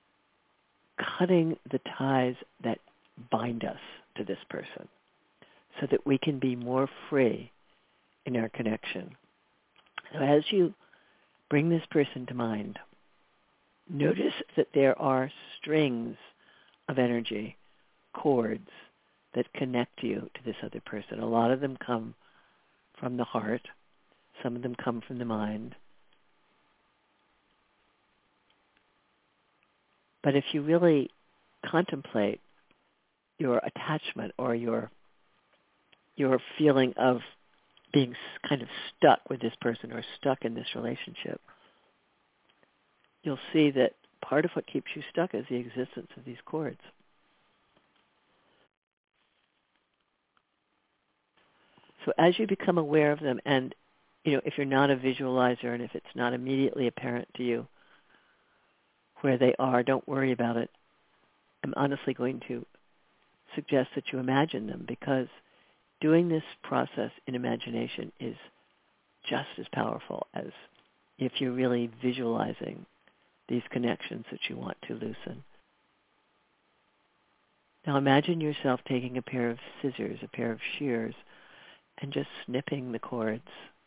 cutting the ties that bind us to this person. so that we can be more free in our connection. So as you bring this person to mind, notice that there are strings of energy, cords that connect you to this other person. A lot of them come from the heart. Some of them come from the mind. But if you really contemplate your attachment or your your feeling of being kind of stuck with this person or stuck in this relationship, you'll see that part of what keeps you stuck is the existence of these cords. So as you become aware of them, and you know, if you're not a visualizer and if it's not immediately apparent to you where they are, don't worry about it. I'm honestly going to suggest that you imagine them, because doing this process in imagination is just as powerful as if you're really visualizing these connections that you want to loosen. Now imagine yourself taking a pair of scissors, a pair of shears, and just snipping the cords.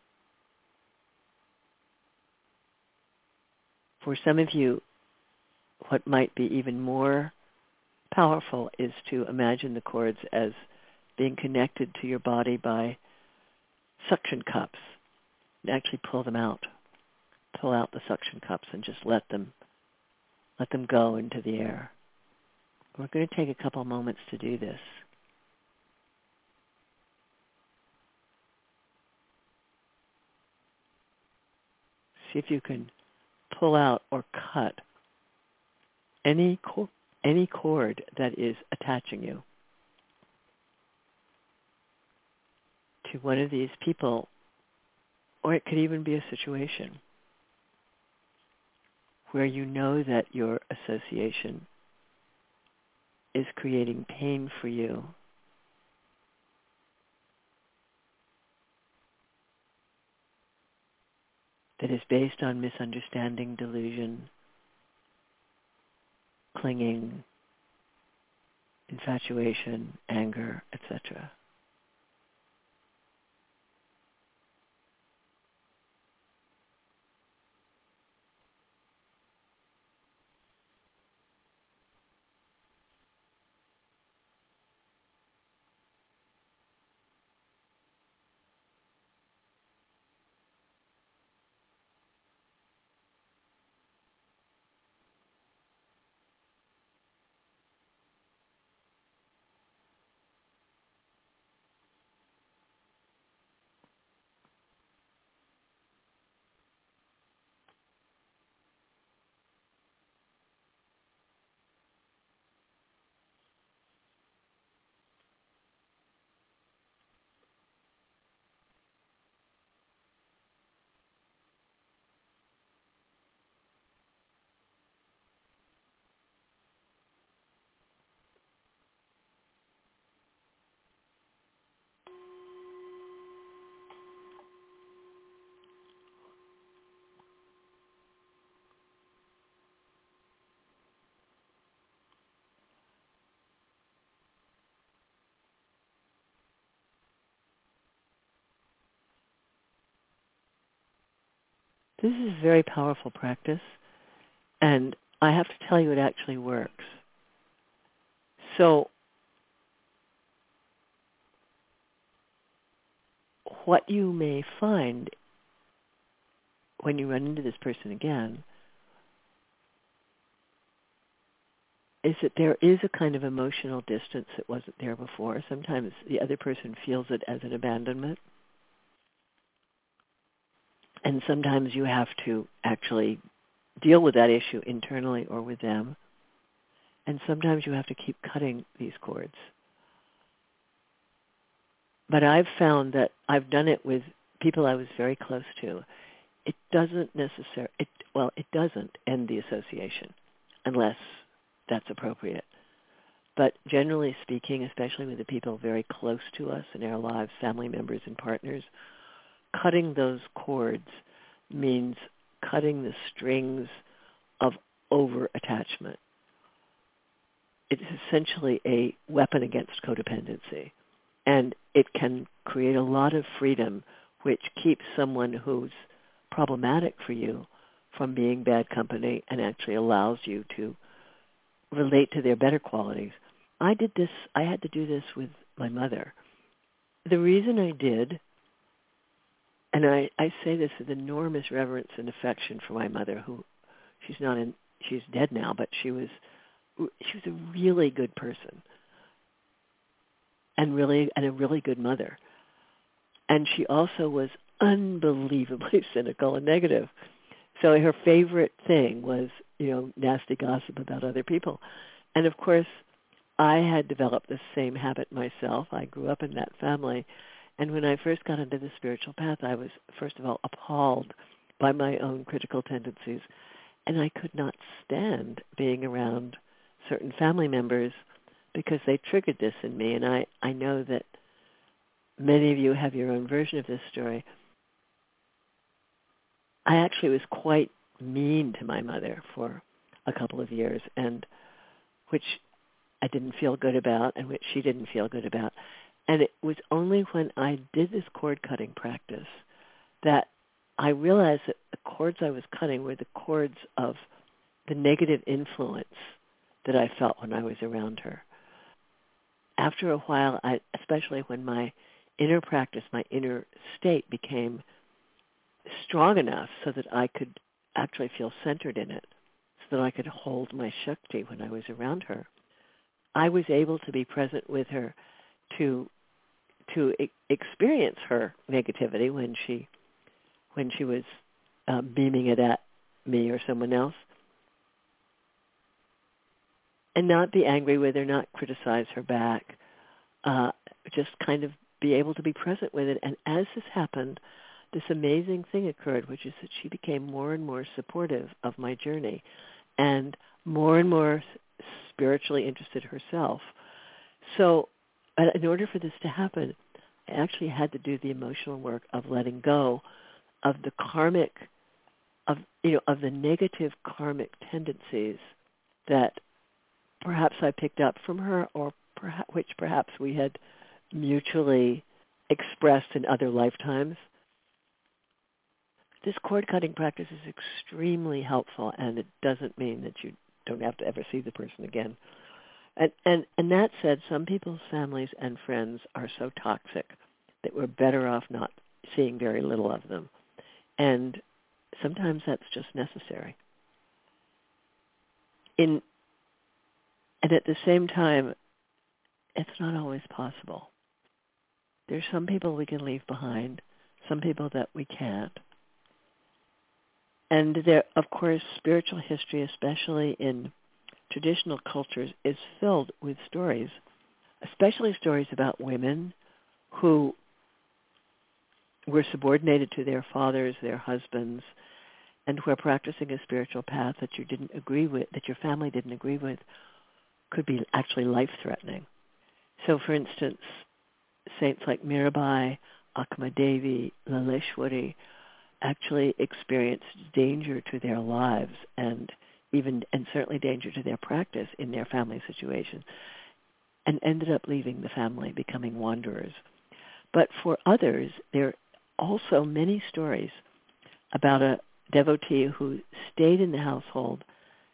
For some of you, what might be even more powerful is to imagine the cords as being connected to your body by suction cups. And actually pull them out. Pull out the suction cups and just let them let them go into the air. We're going to take a couple moments to do this. See if you can pull out or cut any co- any cord that is attaching you to one of these people, or it could even be a situation where you know that your association is creating pain for you. That is based on misunderstanding, delusion, clinging, infatuation, anger, et cetera. This is a very powerful practice, and I have to tell you it actually works. So what you may find when you run into this person again is that there is a kind of emotional distance that wasn't there before. Sometimes the other person feels it as an abandonment. And sometimes you have to actually deal with that issue internally or with them. And sometimes you have to keep cutting these cords. But I've found that I've done it with people I was very close to. It doesn't necessarily, it, well, it doesn't end the association unless that's appropriate. But generally speaking, especially with the people very close to us in our lives, family members and partners, cutting those cords means cutting the strings of over-attachment. It is essentially a weapon against codependency. And it can create a lot of freedom, which keeps someone who's problematic for you from being bad company and actually allows you to relate to their better qualities. I did this, I had to do this with my mother. The reason I did, and I, I say this with enormous reverence and affection for my mother, who she's not in, she's dead now, but she was, she was a really good person and really, and a really good mother. And she also was unbelievably cynical and negative. So her favorite thing was, you know, nasty gossip about other people. And of course, I had developed the same habit myself. I grew up in that family. And when I first got into the spiritual path, I was, first of all, appalled by my own critical tendencies. And I could not stand being around certain family members because they triggered this in me. And I, I know that many of you have your own version of this story. I actually was quite mean to my mother for a couple of years, and which I didn't feel good about and which she didn't feel good about. And it was only when I did this cord-cutting practice that I realized that the cords I was cutting were the cords of the negative influence that I felt when I was around her. After a while, I, especially when my inner practice, my inner state became strong enough so that I could actually feel centered in it, so that I could hold my Shakti when I was around her, I was able to be present with her to to e- experience her negativity when she when she was uh, beaming it at me or someone else, and not be angry with her, not criticize her back, uh, just kind of be able to be present with it. And as this happened, this amazing thing occurred, which is that she became more and more supportive of my journey and more and more spiritually interested herself. So uh, in order for this to happen, I actually had to do the emotional work of letting go of the karmic, of you know, of the negative karmic tendencies that perhaps I picked up from her, or perhaps, which perhaps we had mutually expressed in other lifetimes. This cord-cutting practice is extremely helpful, and it doesn't mean that you don't have to ever see the person again. And, and, and that said, some people's families and friends are so toxic that we're better off not seeing very little of them. And sometimes that's just necessary. In, and at the same time, it's not always possible. There's some people we can leave behind, some people that we can't. And there, of course, spiritual history, especially in traditional cultures, is filled with stories, especially stories about women who were subordinated to their fathers, their husbands, and who are practicing a spiritual path that you didn't agree with, that your family didn't agree with, could be actually life-threatening. So, for instance, saints like Mirabai, Akma Devi, Laleshwari actually experienced danger to their lives and even and certainly danger to their practice in their family situation, and ended up leaving the family, becoming wanderers. But for others, there are also many stories about a devotee who stayed in the household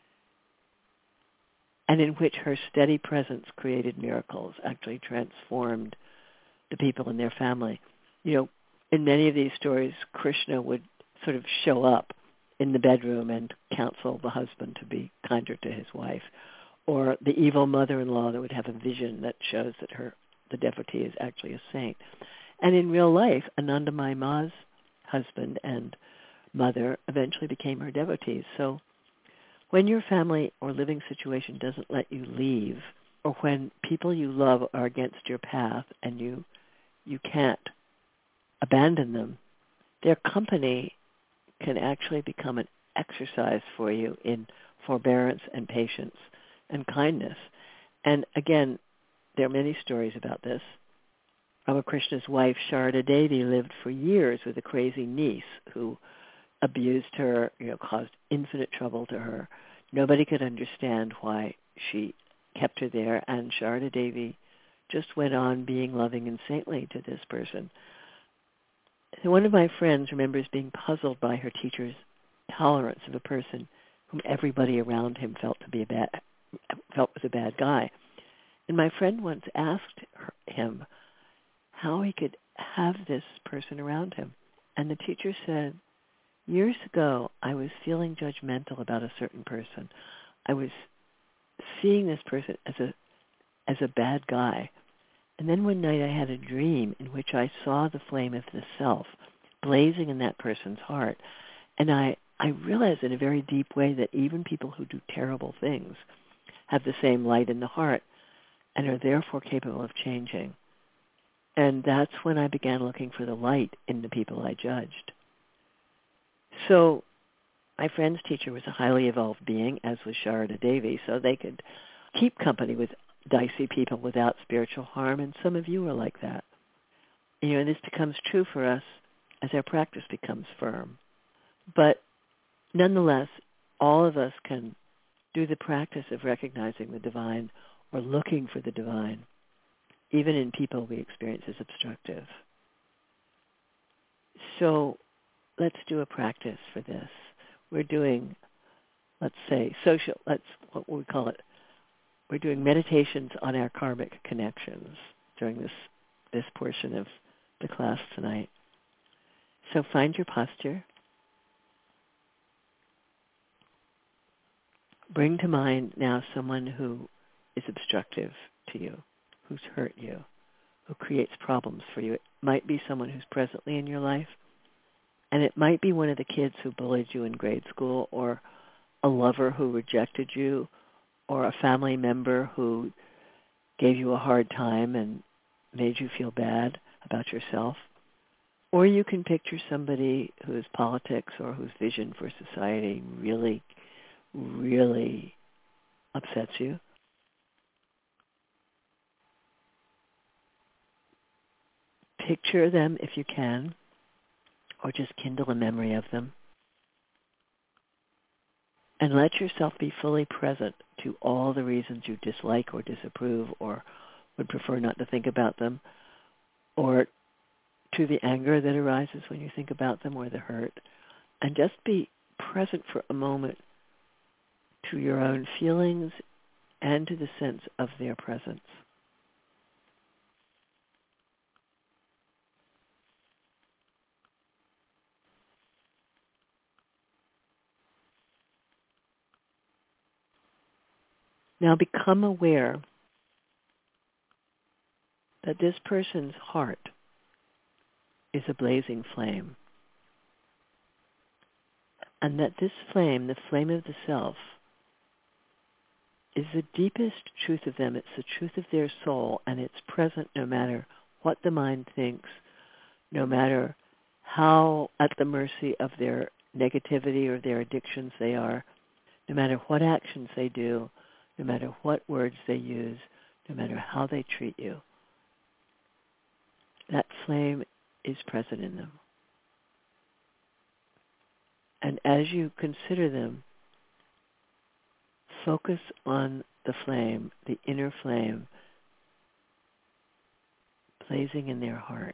and in which her steady presence created miracles, actually transformed the people in their family. You know, in many of these stories, Krishna would sort of show up in the bedroom and counsel the husband to be kinder to his wife, or the evil mother-in-law that would have a vision that shows that her the devotee is actually a saint. And in real life, Anandamayi Ma's husband and mother eventually became her devotees. So when your family or living situation doesn't let you leave, or when people you love are against your path and you you can't abandon them, their company can actually become an exercise for you in forbearance and patience and kindness. And again, there are many stories about this. Ramakrishna's wife, Sharada Devi, lived for years with a crazy niece who abused her, you know, caused infinite trouble to her. Nobody could understand why she kept her there, and Sharada Devi just went on being loving and saintly to this person. And one of my friends remembers being puzzled by her teacher's tolerance of a person whom everybody around him felt to be a bad, felt was a bad guy. And my friend once asked her, him how he could have this person around him. And the teacher said, years ago, I was feeling judgmental about a certain person. I was seeing this person as a as a bad guy. And then one night I had a dream in which I saw the flame of the self blazing in that person's heart. And I, I realized in a very deep way that even people who do terrible things have the same light in the heart and are therefore capable of changing. And that's when I began looking for the light in the people I judged. So my friend's teacher was a highly evolved being, as was Sharada Devi, so they could keep company with dicey people without spiritual harm, and some of you are like that. You know, this becomes true for us as our practice becomes firm. But nonetheless, all of us can do the practice of recognizing the divine or looking for the divine, even in people we experience as obstructive. So let's do a practice for this. We're doing, let's say, social, let's, what we call it, we're doing meditations on our karmic connections during this, this portion of the class tonight. So find your posture. Bring to mind now someone who is obstructive to you, who's hurt you, who creates problems for you. It might be someone who's presently in your life, and it might be one of the kids who bullied you in grade school, or a lover who rejected you, or a family member who gave you a hard time and made you feel bad about yourself. Or you can picture somebody whose politics or whose vision for society really, really upsets you. Picture them if you can, or just kindle a memory of them. And let yourself be fully present to all the reasons you dislike or disapprove or would prefer not to think about them, or to the anger that arises when you think about them, or the hurt. And just be present for a moment to your own feelings and to the sense of their presence. Now become aware that this person's heart is a blazing flame, and that this flame, the flame of the self, is the deepest truth of them. It's the truth of their soul, and it's present no matter what the mind thinks, no matter how at the mercy of their negativity or their addictions they are, no matter what actions they do, no matter what words they use, no matter how they treat you. That flame is present in them. And as you consider them, focus on the flame, the inner flame, blazing in their heart.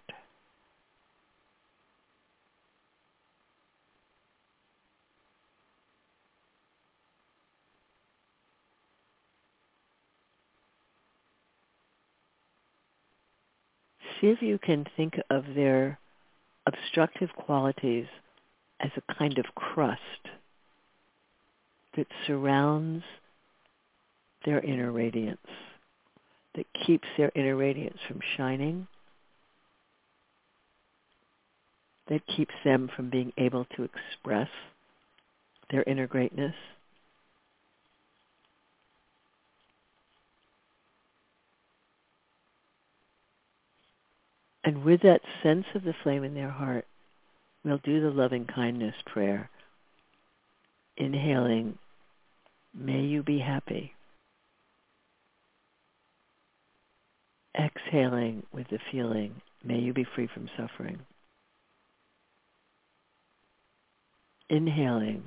See if you can think of their obstructive qualities as a kind of crust that surrounds their inner radiance, that keeps their inner radiance from shining, that keeps them from being able to express their inner greatness. And with that sense of the flame in their heart, we'll do the loving kindness prayer, inhaling, may you be happy. Exhaling with the feeling, may you be free from suffering. Inhaling,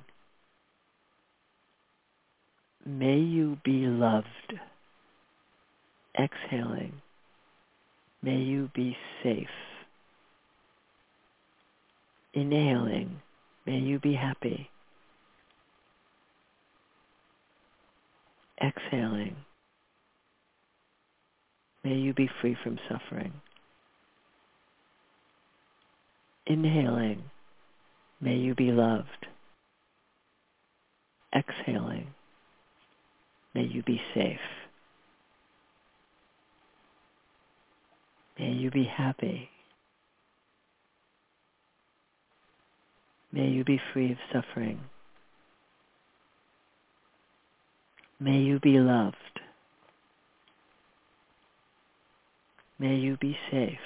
may you be loved. Exhaling, May you be safe. Inhaling, may you be happy. Exhaling, may you be free from suffering. Inhaling, may you be loved. Exhaling, may you be safe. May you be happy. May you be free of suffering. May you be loved. May you be safe.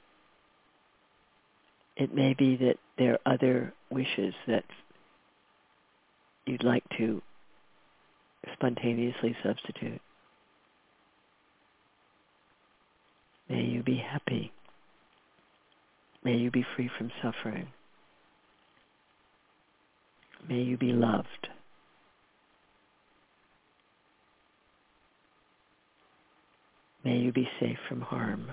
It may be that there are other wishes that you'd like to spontaneously substitute. May you be happy. May you be free from suffering. May you be loved. May you be safe from harm.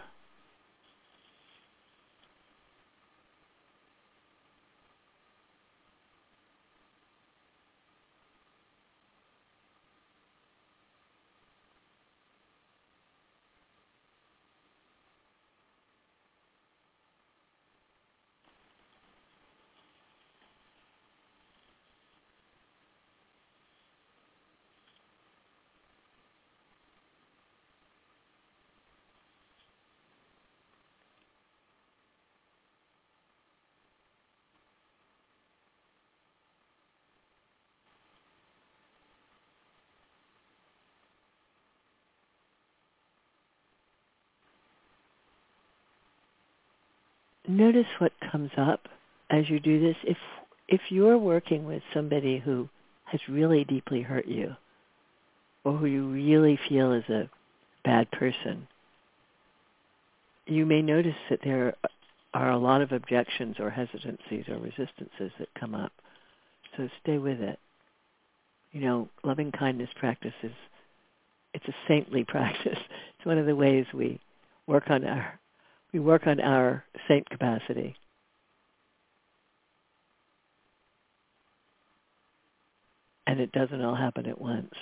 Notice what comes up as you do this. If if you're working with somebody who has really deeply hurt you, or who you really feel is a bad person, you may notice that there are a lot of objections or hesitancies or resistances that come up. So stay with it. You know, loving kindness practice is, it's a saintly practice. It's one of the ways we work on our we work on our saint capacity. And it doesn't all happen at once.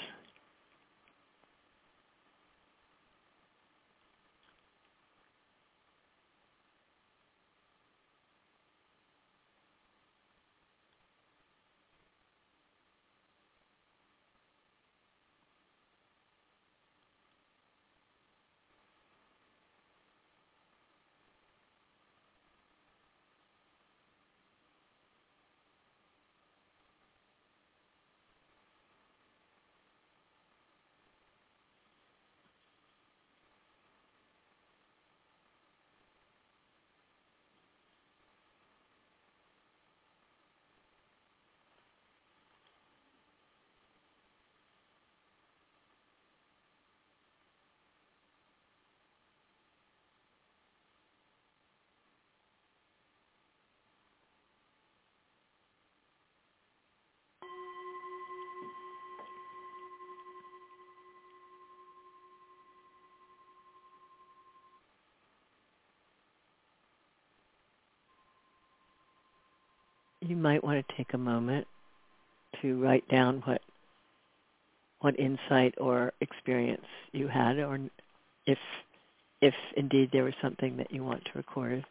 You might want to take a moment to write down what what insight or experience you had, or if if indeed there was something that you want to record.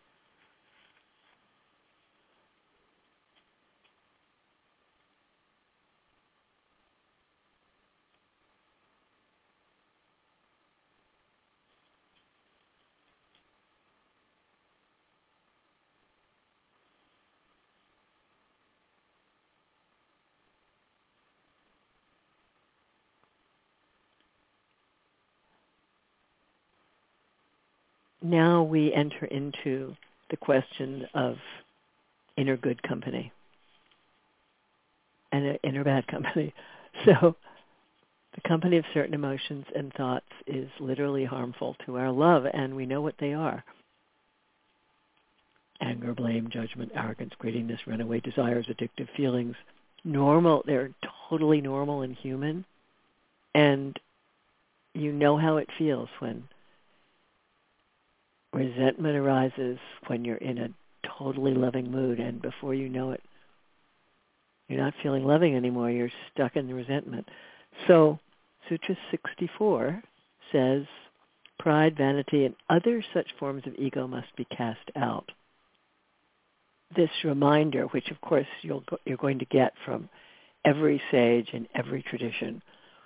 Now we enter into the question of inner good company and inner bad company. So the company of certain emotions and thoughts is literally harmful to our love, and we know what they are. Anger, blame, judgment, arrogance, greediness, runaway desires, addictive feelings. Normal, they're totally normal and human. And you know how it feels when resentment arises when you're in a totally loving mood, and before you know it, you're not feeling loving anymore. You're stuck in the resentment. So Sutra sixty-four says, pride, vanity, and other such forms of ego must be cast out. This reminder, which of course you'll, you're going to get from every sage and every tradition,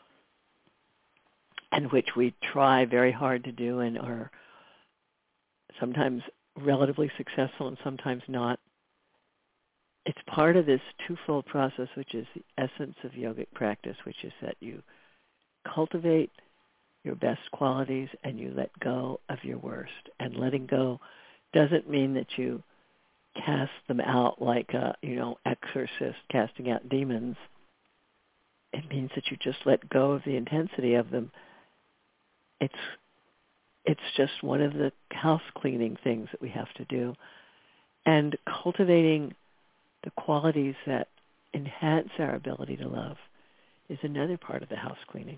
and which we try very hard to do and are sometimes relatively successful and sometimes not. It's part of this twofold process, which is the essence of yogic practice, which is that you cultivate your best qualities and you let go of your worst. And letting go doesn't mean that you cast them out like a, you know, exorcist casting out demons. It means that you just let go of the intensity of them. It's it's just one of the house cleaning things that we have to do. And cultivating the qualities that enhance our ability to love is another part of the house cleaning.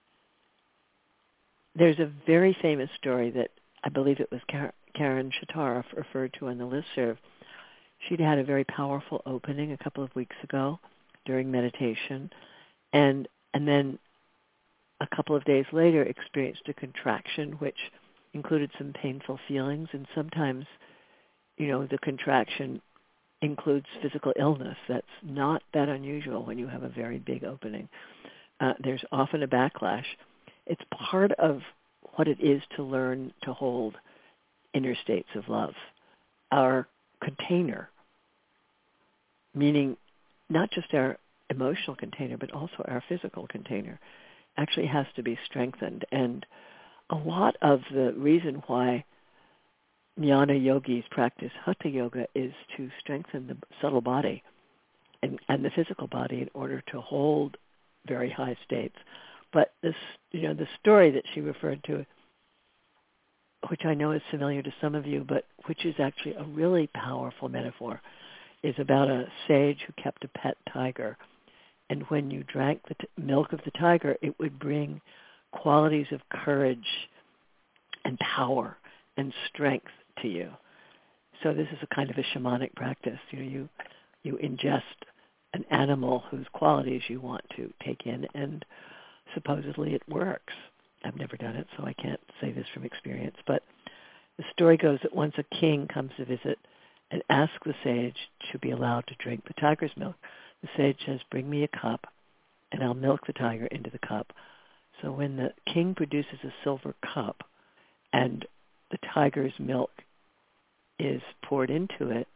There's a very famous story that I believe it was Karen Shatara referred to on the listserv. She'd had a very powerful opening a couple of weeks ago during meditation, and and then a couple of days later experienced a contraction which included some painful feelings, and sometimes, you know, the contraction includes physical illness. That's not that unusual when you have a very big opening. Uh, there's often a backlash. It's part of what it is to learn to hold inner states of love. Our container, meaning not just our emotional container, but also our physical container, actually has to be strengthened. And a lot of the reason why jnana yogis practice hatha yoga is to strengthen the subtle body and, and the physical body in order to hold very high states. But this, you know, the story that she referred to, which I know is familiar to some of you, but which is actually a really powerful metaphor, is about a sage who kept a pet tiger. And when you drank the t- milk of the tiger, it would bring qualities of courage and power and strength to you. So this is a kind of a shamanic practice. You know, you you ingest an animal whose qualities you want to take in, and supposedly it works. I've never done it, so I can't say this from experience. But the story goes that once a king comes to visit and asks the sage to be allowed to drink the tiger's milk, the sage says, "Bring me a cup, and I'll milk the tiger into the cup." So when the king produces a silver cup and the tiger's milk is poured into it,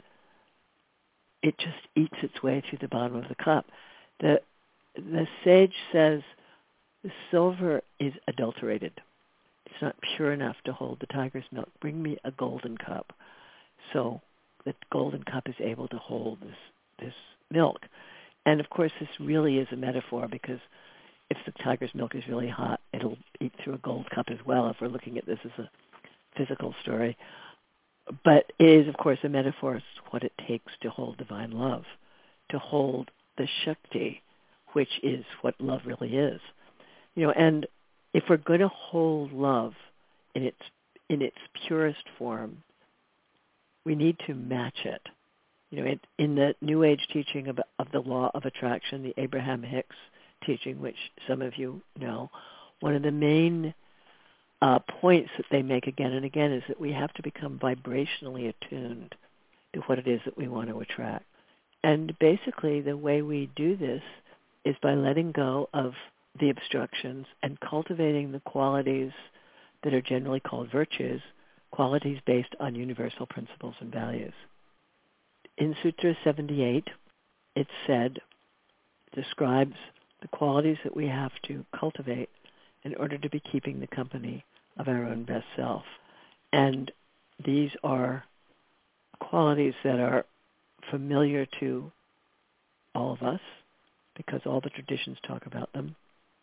it just eats its way through the bottom of the cup. The the sage says the silver is adulterated. It's not pure enough to hold the tiger's milk. Bring me a golden cup. So the golden cup is able to hold this this milk. And of course, this really is a metaphor, because if the tiger's milk is really hot, it'll eat through a gold cup as well, if we're looking at this as a physical story. But it is, of course, a metaphor of what it takes to hold divine love, to hold the Shakti, which is what love really is. You know, and if we're going to hold love in its in its purest form, we need to match it. You know, it, in the New Age teaching of, of the law of attraction, the Abraham Hicks teaching, which some of you know, one of the main uh, points that they make again and again is that we have to become vibrationally attuned to what it is that we want to attract. And basically the way we do this is by letting go of the obstructions and cultivating the qualities that are generally called virtues, qualities based on universal principles and values. In Sutra seventy-eight, it's said, describes the qualities that we have to cultivate in order to be keeping the company of our own best self. And these are qualities that are familiar to all of us, because all the traditions talk about them.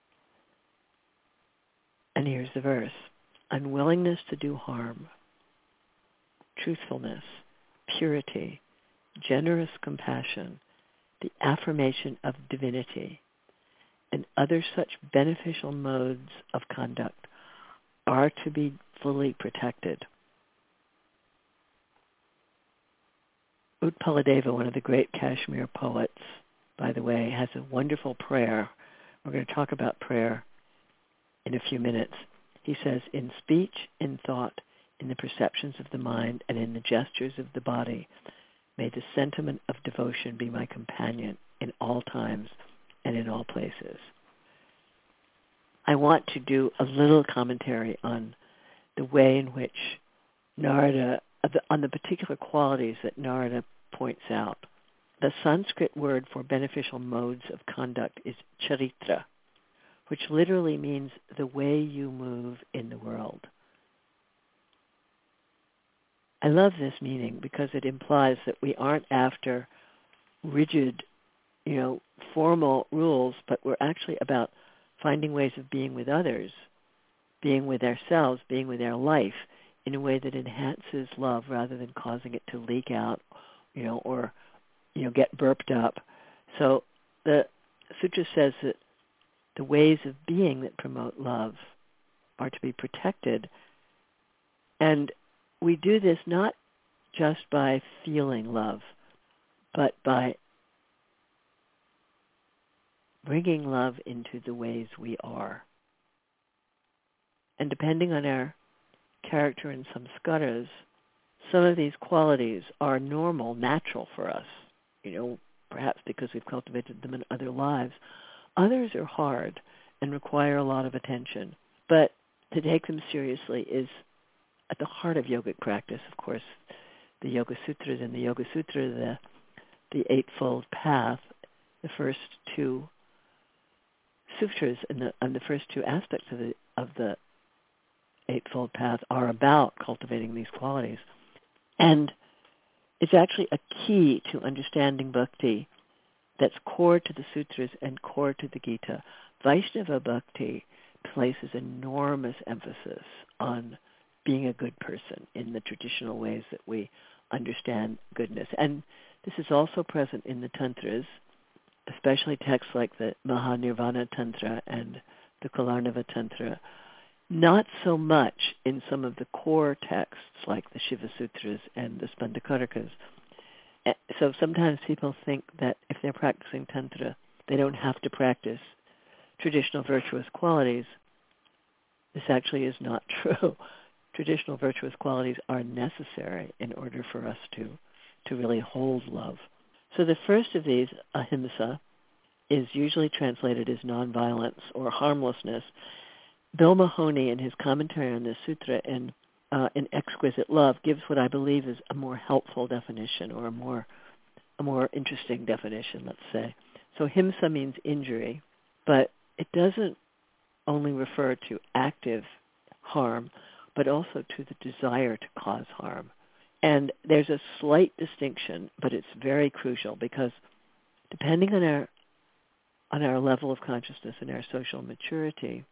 And here's the verse: unwillingness to do harm, truthfulness, purity, generous compassion, the affirmation of divinity, and other such beneficial modes of conduct are to be fully protected. Utpaladeva, one of the great Kashmir poets, by the way, has a wonderful prayer. We're going to talk about prayer in a few minutes. He says, in speech, in thought, in the perceptions of the mind, and in the gestures of the body, may the sentiment of devotion be my companion in all times and in all places. I want to do a little commentary on the way in which Narada, on the particular qualities that Narada points out. The Sanskrit word for beneficial modes of conduct is charitra, which literally means the way you move in the world. I love this meaning because it implies that we aren't after rigid, you know, formal rules, but we're actually about finding ways of being with others, being with ourselves, being with our life in a way that enhances love rather than causing it to leak out, you know, or, you know, get burped up. So the sutra says that the ways of being that promote love are to be protected. And we do this not just by feeling love, but by bringing love into the ways we are. And depending on our character and samskaras, some of these qualities are normal, natural for us, you know, perhaps because we've cultivated them in other lives. Others are hard and require a lot of attention. But to take them seriously is at the heart of yogic practice. Of course, the Yoga Sutras and the Yoga Sutra, the, the Eightfold Path, the first two sutras and the, and the first two aspects of the, of the Eightfold Path are about cultivating these qualities. And it's actually a key to understanding bhakti that's core to the sutras and core to the Gita. Vaishnava bhakti places enormous emphasis on being a good person in the traditional ways that we understand goodness. And this is also present in the tantras, especially texts like the Mahanirvana Tantra and the Kalarnava Tantra. Not so much in some of the core texts like the Shiva Sutras and the Spandakarakas. So sometimes people think that if they're practicing Tantra, they don't have to practice traditional virtuous qualities. This actually is not true. Traditional virtuous qualities are necessary in order for us to, to really hold love. So the first of these, ahimsa, is usually translated as nonviolence or harmlessness. Bill Mahoney, in his commentary on this sutra in, uh, in Exquisite Love, gives what I believe is a more helpful definition or a more, a more interesting definition, let's say. So himsa means injury, but it doesn't only refer to active harm, but also to the desire to cause harm. And there's a slight distinction, but it's very crucial because depending on our on our level of consciousness and our social maturity,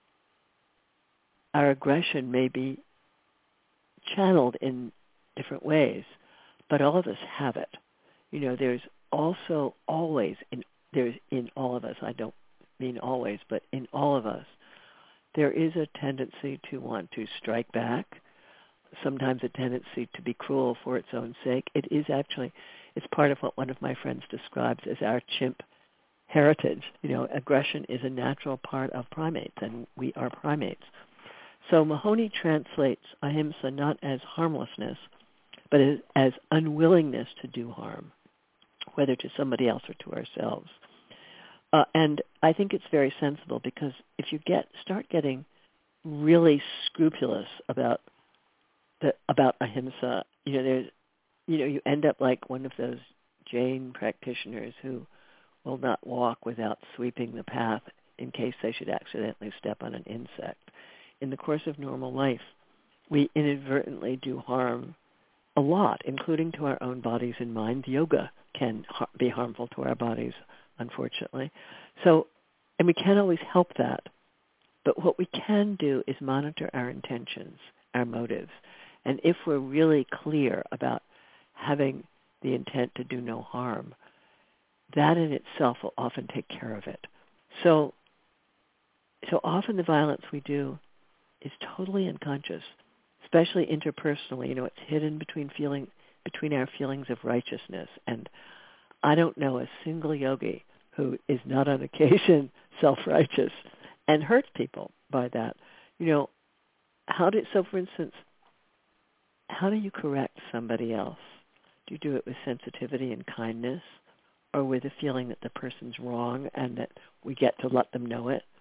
our aggression may be channeled in different ways, but all of us have it. You know, there's also always, in, there's in all of us, I don't mean always, but in all of us, there is a tendency to want to strike back, sometimes a tendency to be cruel for its own sake. It is actually, it's part of what one of my friends describes as our chimp heritage. You know, aggression is a natural part of primates, and we are primates. So Mahoney translates ahimsa not as harmlessness, but as, as unwillingness to do harm, whether to somebody else or to ourselves. Uh, and I think it's very sensible because if you get start getting really scrupulous about the about ahimsa, you know, there's, you know, you end up like one of those Jain practitioners who will not walk without sweeping the path in case they should accidentally step on an insect. In the course of normal life, we inadvertently do harm a lot, including to our own bodies and minds. Yoga can ha- be harmful to our bodies, unfortunately. So, and we can't always help that. But what we can do is monitor our intentions, our motives. And if we're really clear about having the intent to do no harm, that in itself will often take care of it. So, so often the violence we do is totally unconscious, especially interpersonally. You know, it's hidden between feeling between our feelings of righteousness. And I don't know a single yogi who is not on occasion self-righteous and hurts people by that. You know, how do, so for instance, how do you correct somebody else? Do you do it with sensitivity and kindness, or with a feeling that the person's wrong and that we get to let them know it?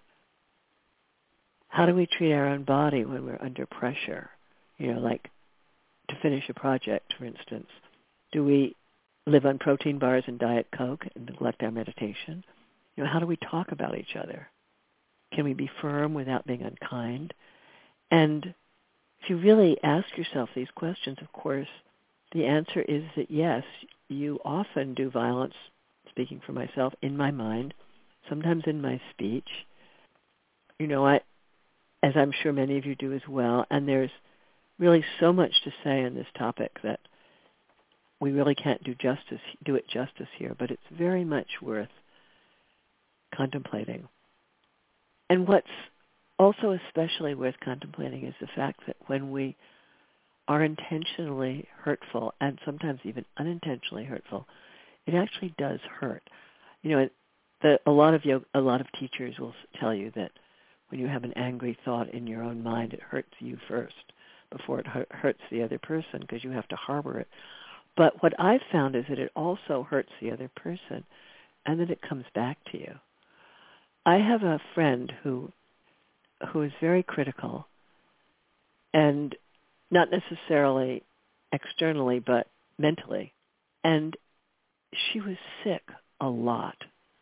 How do we treat our own body when we're under pressure? You know, like to finish a project, for instance. Do we live on protein bars and Diet Coke and neglect our meditation? You know, how do we talk about each other? Can we be firm without being unkind? And if you really ask yourself these questions, of course, the answer is that yes, you often do violence, speaking for myself, in my mind, sometimes in my speech. You know, I, as I'm sure many of you do as well, and there's really so much to say on this topic that we really can't do justice, do it justice here, but it's very much worth contemplating. And what's also especially worth contemplating is the fact that when we are intentionally hurtful, and sometimes even unintentionally hurtful, it actually does hurt. You know, the, a lot of yoga, a lot of teachers will tell you that when you have an angry thought in your own mind, it hurts you first before it hurts the other person because you have to harbor it. But what I've found is that it also hurts the other person, and that it comes back to you. I have a friend who who is very critical, and not necessarily externally, but mentally. And she was sick a lot.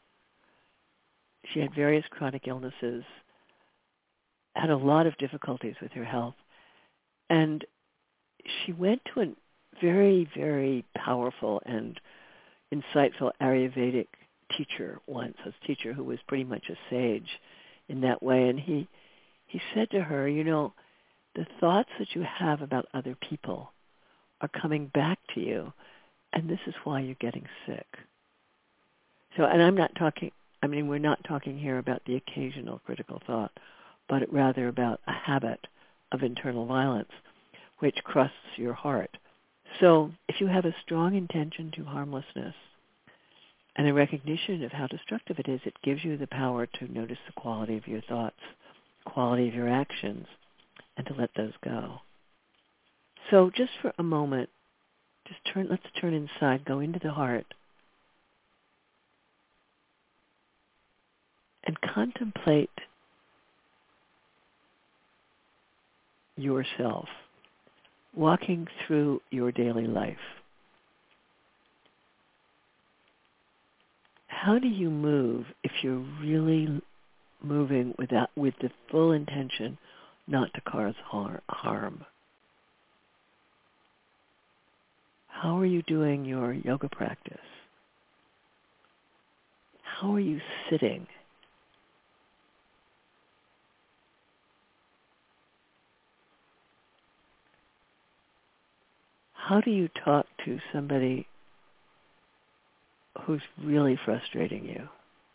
She had various chronic illnesses, had a lot of difficulties with her health. And she went to a very, very powerful and insightful Ayurvedic teacher once, a teacher who was pretty much a sage in that way. And he, he said to her, you know, the thoughts that you have about other people are coming back to you, and this is why you're getting sick. So, and I'm not talking, I mean, we're not talking here about the occasional critical thought, but rather about a habit of internal violence, which crusts your heart. So if you have a strong intention to harmlessness and a recognition of how destructive it is, it gives you the power to notice the quality of your thoughts, quality of your actions, and to let those go. So just for a moment, just turn, let's turn inside, go into the heart, and contemplate yourself walking through your daily life. How do you move if you're really moving without, with the full intention not to cause harm? How are you doing your yoga practice? How are you sitting? How do you talk to somebody who's really frustrating you?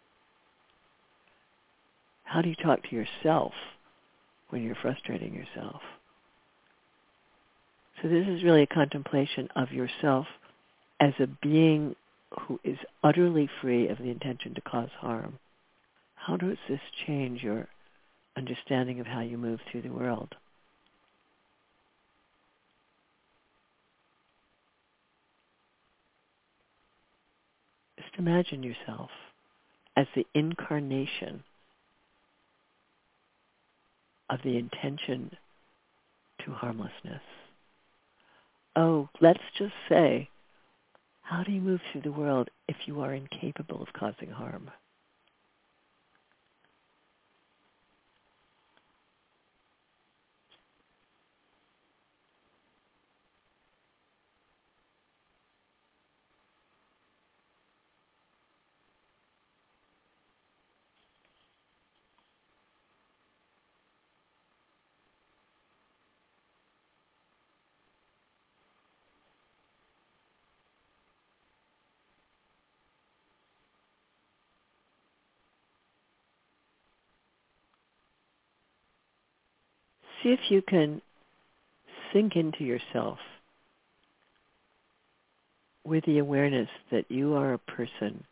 How do you talk to yourself when you're frustrating yourself? So this is really a contemplation of yourself as a being who is utterly free of the intention to cause harm. How does this change your understanding of how you move through the world? Just imagine yourself as the incarnation of the intention to harmlessness. Oh, let's just say, how do you move through the world if you are incapable of causing harm? See if you can sink into yourself with the awareness that you are a person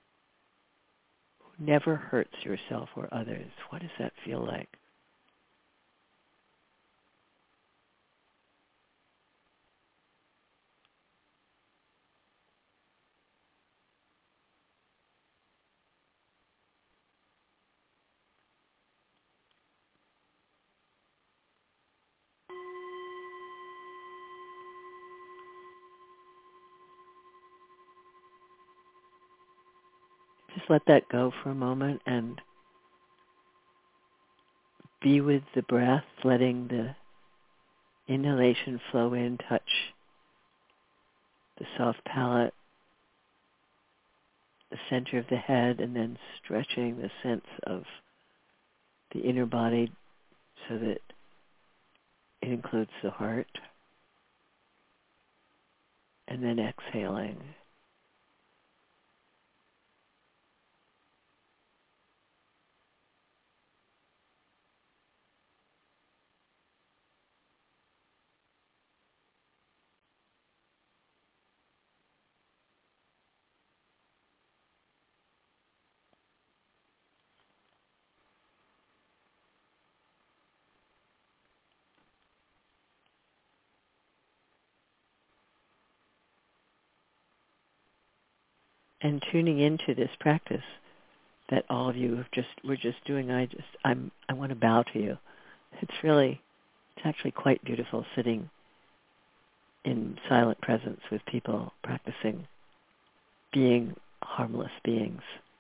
who never hurts yourself or others. What does that feel like? Just let that go for a moment and be with the breath, letting the inhalation flow in, touch the soft palate, the center of the head, and then stretching the sense of the inner body so that it includes the heart. And then exhaling. And tuning into this practice that all of you have just were just doing, I just I'm I want to bow to you. It's really it's actually quite beautiful sitting in silent presence with people practicing being harmless beings.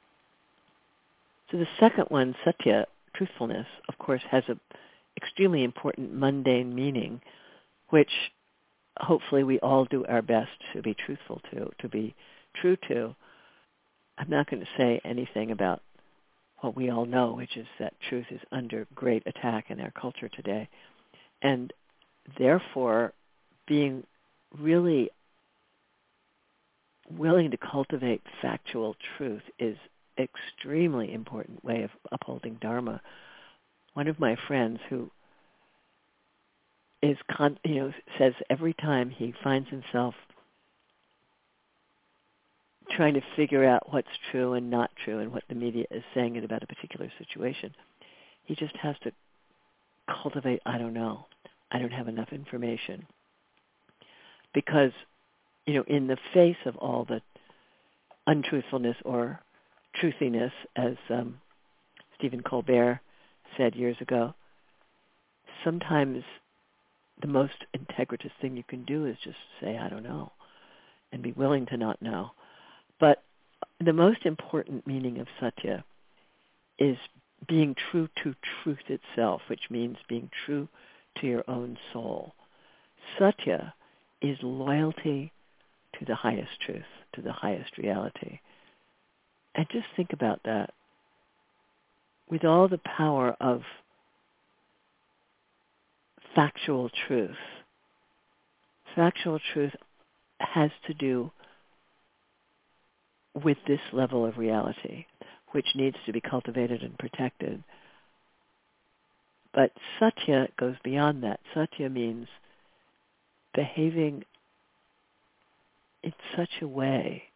So the second one, satya, truthfulness, of course, has a extremely important mundane meaning, which hopefully we all do our best to be truthful to, to be true to. I'm not going to say anything about what we all know, which is that truth is under great attack in our culture today. And therefore, being really willing to cultivate factual truth is an extremely important way of upholding Dharma. One of my friends who is, con- you know, says every time he finds himself trying to figure out what's true and not true and what the media is saying about a particular situation, he just has to cultivate, I don't know, I don't have enough information. Because, you know, in the face of all the untruthfulness or truthiness, as um, Stephen Colbert said years ago, sometimes the most integritous thing you can do is just say, I don't know, and be willing to not know. But the most important meaning of satya is being true to truth itself, which means being true to your own soul. Satya is loyalty to the highest truth, to the highest reality. And just think about that. With all the power of factual truth, factual truth has to do with this level of reality, which needs to be cultivated and protected. But satya goes beyond that. Satya means behaving in such a way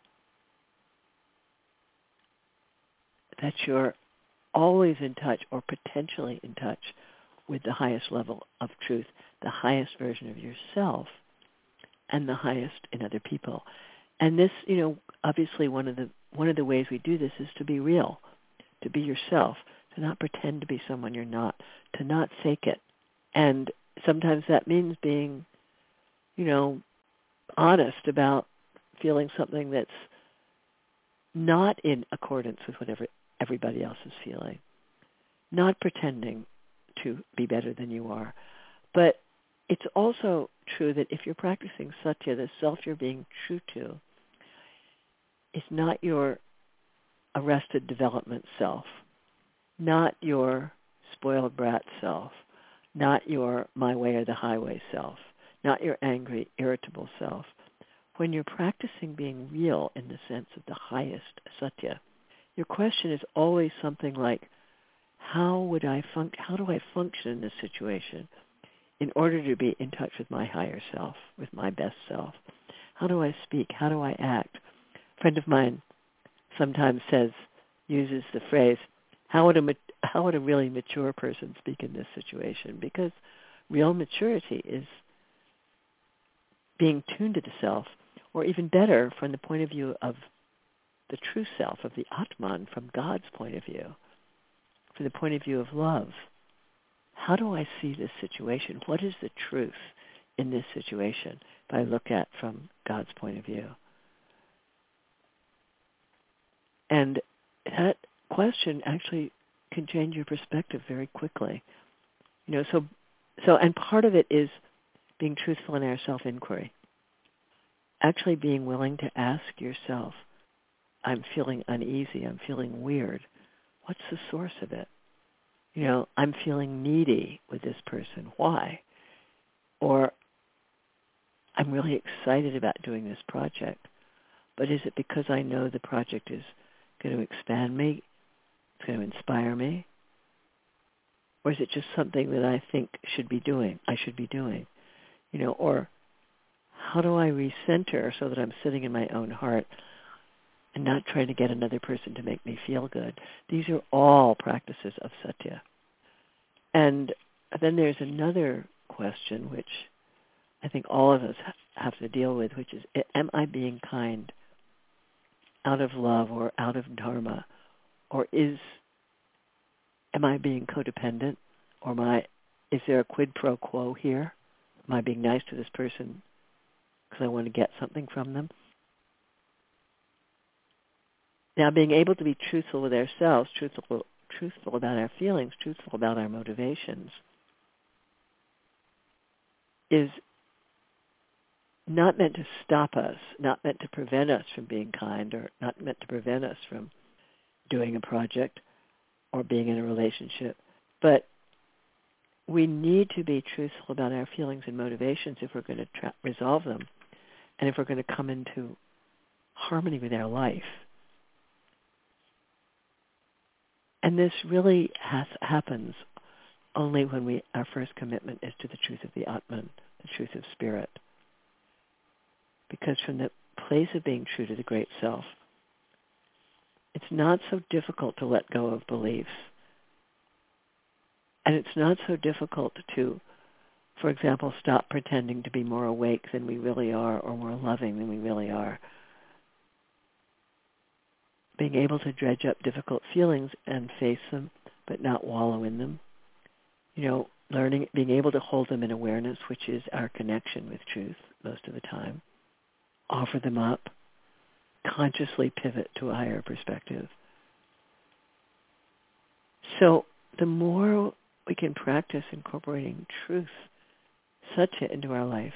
that you're always in touch or potentially in touch with the highest level of truth, the highest version of yourself, and the highest in other people. And this, you know, obviously one of the one of the ways we do this is to be real, to be yourself, to not pretend to be someone you're not, to not fake it. And sometimes that means being, you know, honest about feeling something that's not in accordance with whatever everybody else is feeling, not pretending to be better than you are. But it's also true that if you're practicing satya, the self you're being true to is not your arrested development self, not your spoiled brat self, not your my way or the highway self, not your angry, irritable self. When you're practicing being real in the sense of the highest satya, your question is always something like, how would I func- how do I function in this situation in order to be in touch with my higher self, with my best self? How do I speak? How do I act? A friend of mine sometimes says, uses the phrase, how would a how would a really mature person speak in this situation? Because real maturity is being tuned to the self, or even better, from the point of view of the true self, of the Atman, from God's point of view, from the point of view of love. How do I see this situation? What is the truth in this situation if I look at from God's point of view? And that question actually can change your perspective very quickly. You know, so so and part of it is being truthful in our self-inquiry. Actually being willing to ask yourself, I'm feeling uneasy, I'm feeling weird. What's the source of it? You know, I'm feeling needy with this person. Why? Or I'm really excited about doing this project, but is it because I know the project is going to expand me? It's going to inspire me? Or is it just something that I think should be doing, I should be doing? You know, or how do I recenter so that I'm sitting in my own heart and not trying to get another person to make me feel good? These are all practices of satya. And then there's another question which I think all of us have to deal with, which is, am I being kind out of love or out of dharma? Or is, am I being codependent? Or am I, is there a quid pro quo here? Am I being nice to this person because I want to get something from them? Now, being able to be truthful with ourselves, truthful, truthful about our feelings, truthful about our motivations, is not meant to stop us, not meant to prevent us from being kind, or not meant to prevent us from doing a project or being in a relationship. But we need to be truthful about our feelings and motivations if we're going to tra- resolve them, and if we're going to come into harmony with our life. And this really has, happens only when we our first commitment is to the truth of the Atman, the truth of spirit. Because from the place of being true to the great self, it's not so difficult to let go of beliefs. And it's not so difficult to, for example, stop pretending to be more awake than we really are, or more loving than we really are. Being able to dredge up difficult feelings and face them, but not wallow in them. You know, learning, being able to hold them in awareness, which is our connection with truth most of the time. Offer them up. Consciously pivot to a higher perspective. So the more we can practice incorporating truth, satya, into our life,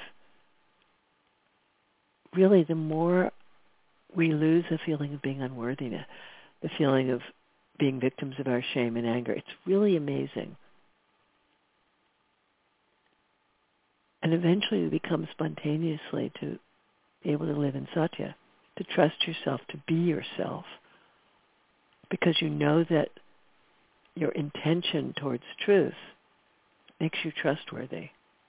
really the more we lose the feeling of being unworthiness, the feeling of being victims of our shame and anger. It's really amazing. And eventually we become spontaneously to be able to live in satya, to trust yourself, to be yourself, because you know that your intention towards truth makes you trustworthy.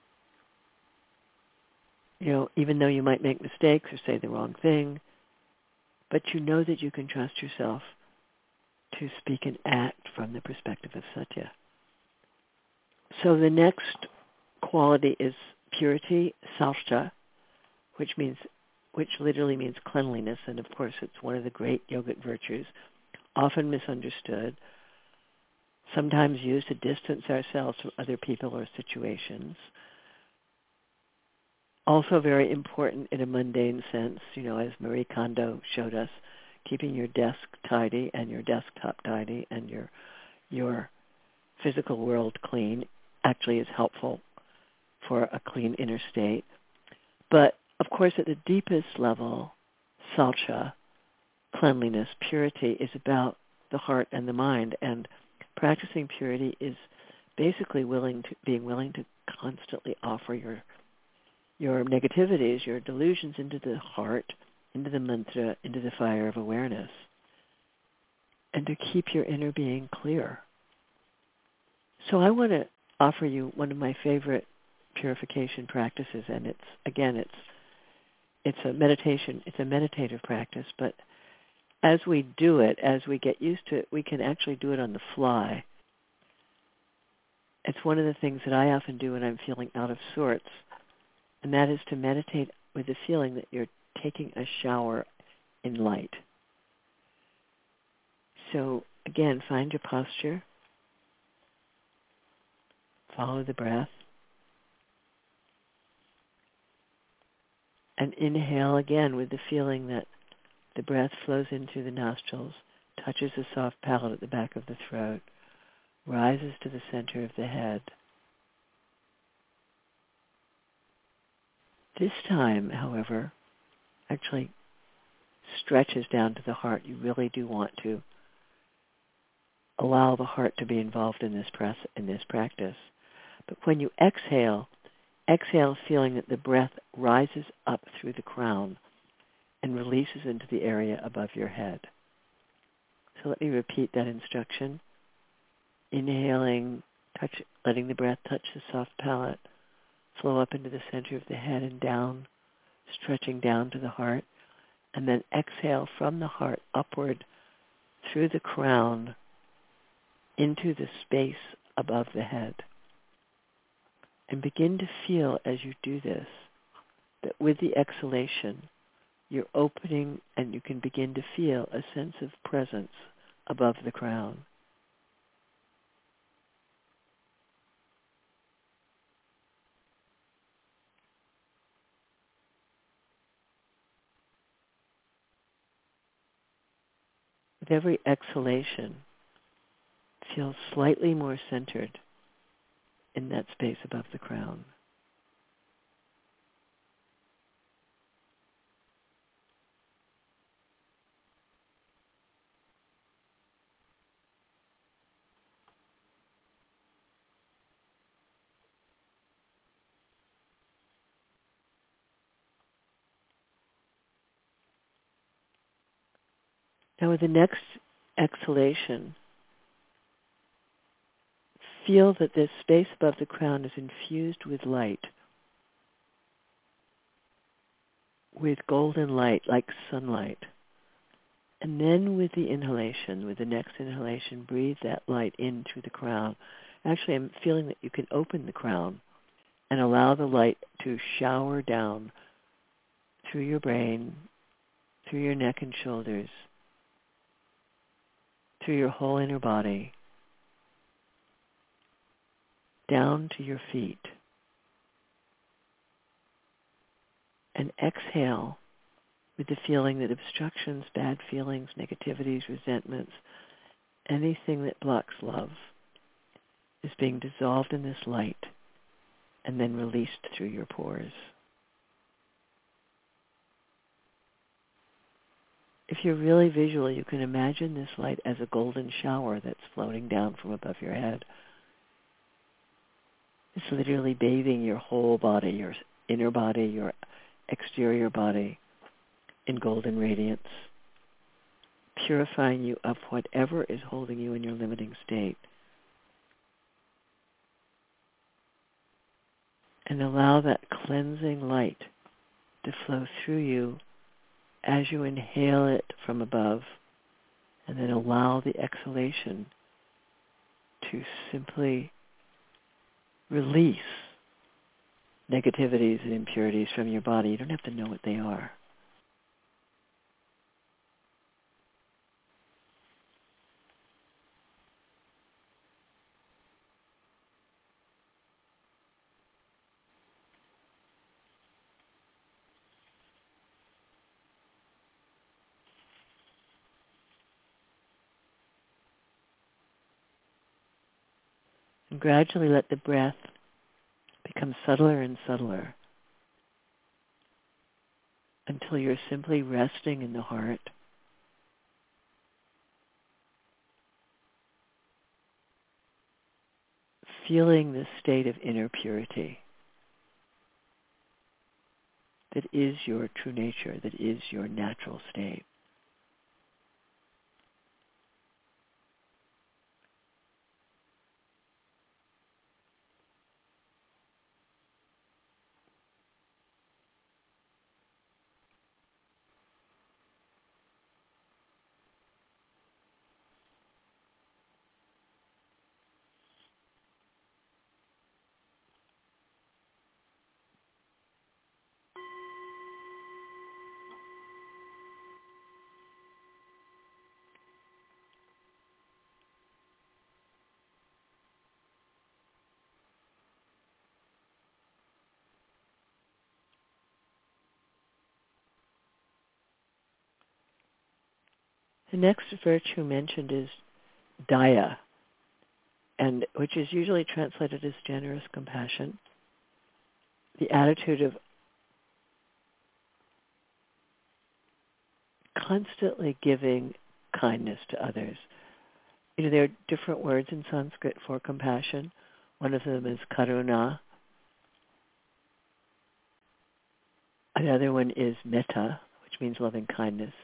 You know, even though you might make mistakes or say the wrong thing, but you know that you can trust yourself to speak and act from the perspective of satya. So the next quality is purity, saucha, which means, which literally means cleanliness, and of course it's one of the great yogic virtues, often misunderstood, sometimes used to distance ourselves from other people or situations. Also very important in a mundane sense, you know, as Marie Kondo showed us, keeping your desk tidy and your desktop tidy and your your physical world clean actually is helpful for a clean inner state. But of course, at the deepest level, saucha, cleanliness, purity, is about the heart and the mind. And practicing purity is basically willing to being willing to constantly offer your your negativities, your delusions into the heart, into the mantra, into the fire of awareness, and to keep your inner being clear. So I want to offer you one of my favorite purification practices, and it's, again, it's it's a meditation, it's a meditative practice, but as we do it, as we get used to it, we can actually do it on the fly. It's one of the things that I often do when I'm feeling out of sorts, and that is to meditate with the feeling that you're taking a shower in light. So again, find your posture, follow the breath, and inhale again with the feeling that the breath flows in through the nostrils, touches the soft palate at the back of the throat, rises to the center of the head. This time, however, actually stretches down to the heart. You really do want to allow the heart to be involved in this press, in this practice. But when you exhale, exhale feeling that the breath rises up through the crown and releases into the area above your head. So let me repeat that instruction. Inhaling, touch, letting the breath touch the soft palate, flow up into the center of the head and down, stretching down to the heart, and then exhale from the heart upward through the crown into the space above the head. And begin to feel as you do this that with the exhalation, you're opening and you can begin to feel a sense of presence above the crown. With every exhalation, feel slightly more centered in that space above the crown. Now with the next exhalation, feel that this space above the crown is infused with light, with golden light like sunlight. And then with the inhalation, with the next inhalation, breathe that light in through the crown. Actually, I'm feeling that you can open the crown and allow the light to shower down through your brain, through your neck and shoulders, through your whole inner body, down to your feet. And exhale with the feeling that obstructions, bad feelings, negativities, resentments, anything that blocks love is being dissolved in this light and then released through your pores. If you're really visual, you can imagine this light as a golden shower that's floating down from above your head. It's literally bathing your whole body, your inner body, your exterior body in golden radiance, purifying you of whatever is holding you in your limiting state. And allow that cleansing light to flow through you as you inhale it from above, and then allow the exhalation to simply release negativities and impurities from your body. You don't have to know what they are. And gradually let the breath become subtler and subtler until you're simply resting in the heart, feeling this state of inner purity that is your true nature, that is your natural state. The next virtue mentioned is daya, and which is usually translated as generous compassion, the attitude of constantly giving kindness to others. You know, there are different words in Sanskrit for compassion. One of them is karuna. Another one is metta, which means loving kindness.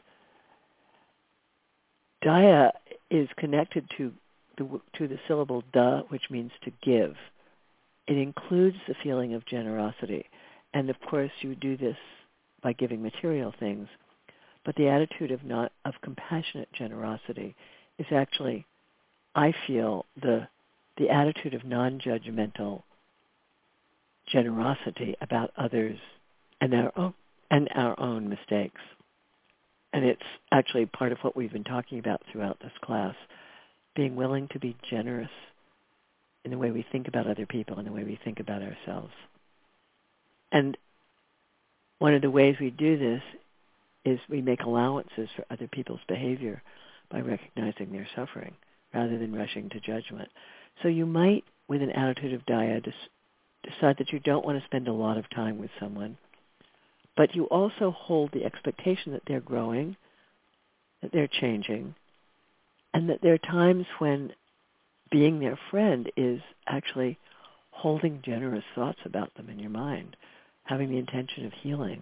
Daya is connected to the, to the syllable da, which means to give. It includes the feeling of generosity. And of course, you do this by giving material things. But the attitude of not of compassionate generosity is actually, I feel, the the attitude of non-judgmental generosity about others and our own, and our own mistakes. And it's actually part of what we've been talking about throughout this class, being willing to be generous in the way we think about other people and the way we think about ourselves. And one of the ways we do this is we make allowances for other people's behavior by recognizing their suffering rather than rushing to judgment. So you might, with an attitude of daya, des- decide that you don't want to spend a lot of time with someone, but you also hold the expectation that they're growing, that they're changing, and that there are times when being their friend is actually holding generous thoughts about them in your mind, having the intention of healing.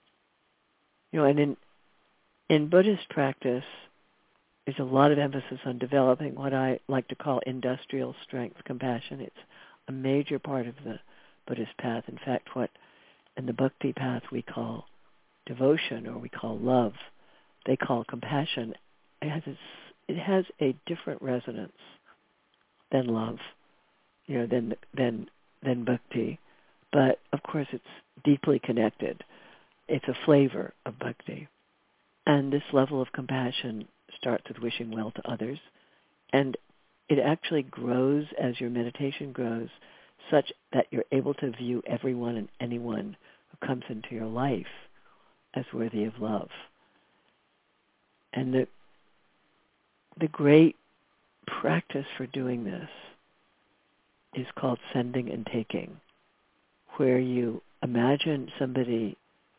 You know, and in in Buddhist practice, there's a lot of emphasis on developing what I like to call industrial strength compassion. It's a major part of the Buddhist path. In fact, what in the Bhakti path we call devotion or we call love, they call compassion. It has a, it has a different resonance than love, you know, than than than bhakti. But of course, it's deeply connected. It's a flavor of bhakti. And this level of compassion starts with wishing well to others. And it actually grows as your meditation grows, such that you're able to view everyone and anyone who comes into your life as worthy of love. And the the great practice for doing this is called sending and taking, where you imagine somebody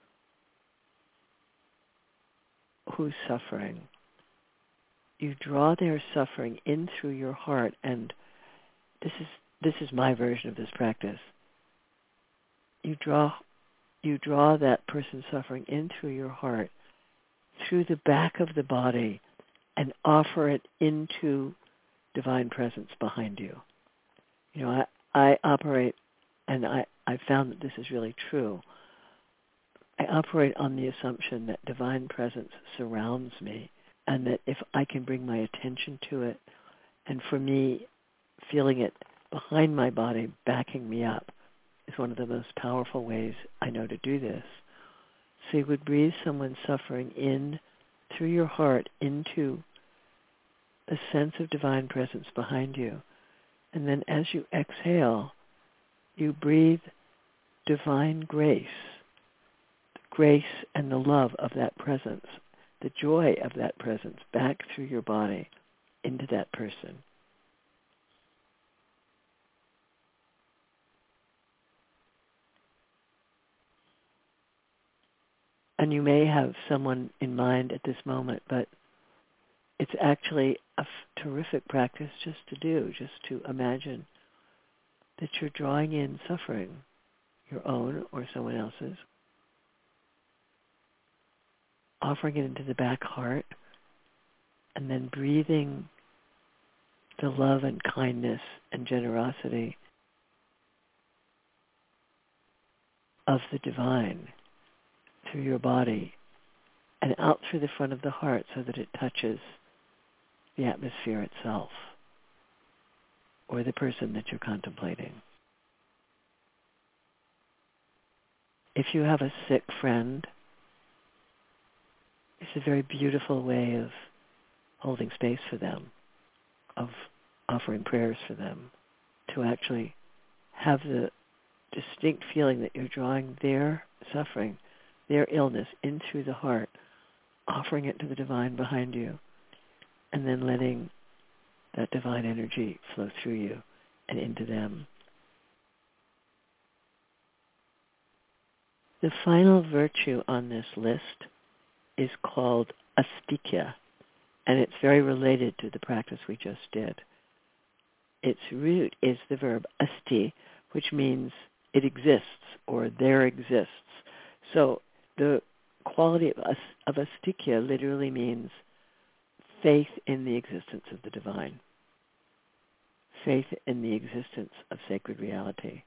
who's suffering. You draw their suffering in through your heart, and this is this is my version of this practice. You draw you draw that person's suffering in through your heart, through the back of the body, and offer it into divine presence behind you. You know, I, I operate, and I, I found that this is really true. I operate on the assumption that divine presence surrounds me, and that if I can bring my attention to it, and for me, feeling it behind my body, backing me up, is one of the most powerful ways I know to do this. So you would breathe someone's suffering in through your heart into a sense of divine presence behind you. And then as you exhale, you breathe divine grace, the grace and the love of that presence, the joy of that presence back through your body into that person. And you may have someone in mind at this moment, but it's actually a f- terrific practice just to do, just to imagine that you're drawing in suffering, your own or someone else's, offering it into the back heart, and then breathing the love and kindness and generosity of the divine through your body and out through the front of the heart so that it touches the atmosphere itself or the person that you're contemplating. If you have a sick friend, it's a very beautiful way of holding space for them, of offering prayers for them, to actually have the distinct feeling that you're drawing their suffering, their illness in through the heart, offering it to the divine behind you, and then letting that divine energy flow through you and into them. The final virtue on this list is called astikya, and it's very related to the practice we just did. Its root is the verb asti, which means it exists or there exists. So the quality of, as, of astikya literally means faith in the existence of the divine, faith in the existence of sacred reality.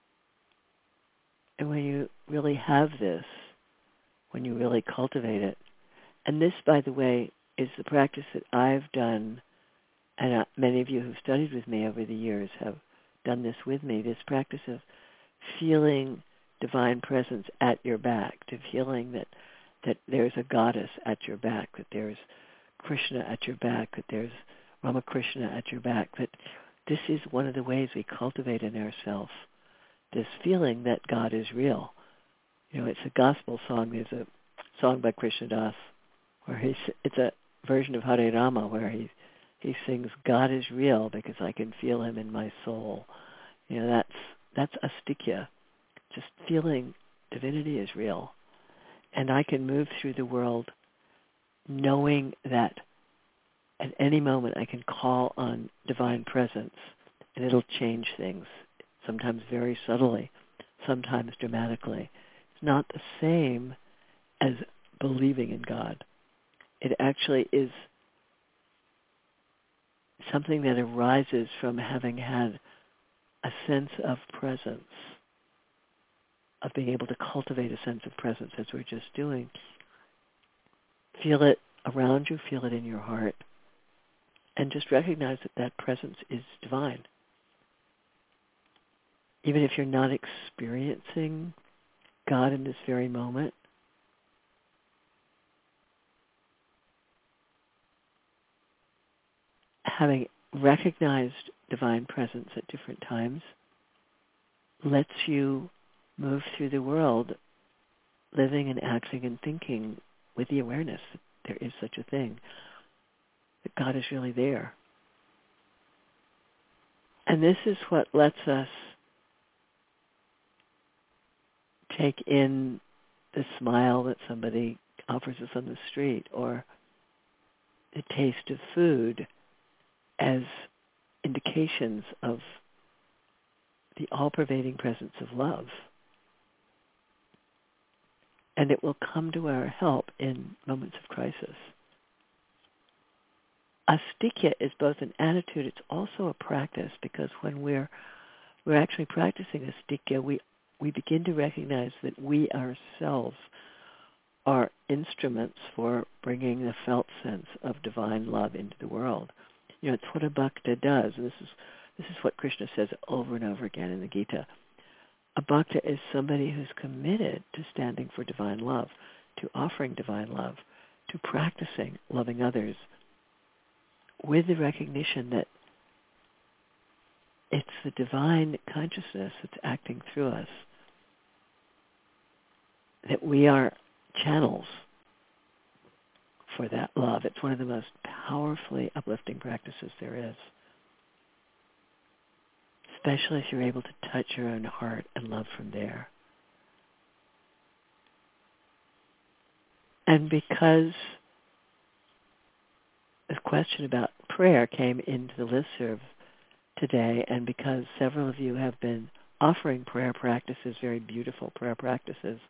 And when you really have this, when you really cultivate it, and this, by the way, is the practice that I've done, and uh, many of you who've studied with me over the years have done this with me, this practice of feeling divine presence at your back, to feeling that, that there's a goddess at your back, that there's Krishna at your back, that there's Ramakrishna at your back, that this is one of the ways we cultivate in ourselves this feeling that God is real. You know, it's a gospel song. There's a song by Krishna Das where he's, it's a version of Hare Rama where he he sings, God is real because I can feel him in my soul. You know, that's that's astikya, just feeling divinity is real. And I can move through the world knowing that at any moment I can call on divine presence and it'll change things, sometimes very subtly, sometimes dramatically. It's not the same as believing in God. It actually is something that arises from having had a sense of presence, of being able to cultivate a sense of presence as we're just doing. Feel it around you, feel it in your heart, and just recognize that that presence is divine. Even if you're not experiencing God in this very moment, having recognized divine presence at different times lets you move through the world living and acting and thinking with the awareness that there is such a thing, that God is really there. And this is what lets us take in the smile that somebody offers us on the street or the taste of food as indications of the all-pervading presence of love. And it will come to our help in moments of crisis. Astikya is both an attitude, it's also a practice, because when we're we're actually practicing astikya, we, we begin to recognize that we ourselves are instruments for bringing the felt sense of divine love into the world. You know, it's what a bhakta does. And this is this is what Krishna says over and over again in the Gita. A bhakta is somebody who's committed to standing for divine love, to offering divine love, to practicing loving others, with the recognition that it's the divine consciousness that's acting through us, that we are channels for that love. It's one of the most powerfully uplifting practices there is, especially if you're able to touch your own heart and love from there. And because the question about prayer came into the listserv today, and because several of you have been offering prayer practices, very beautiful prayer practices,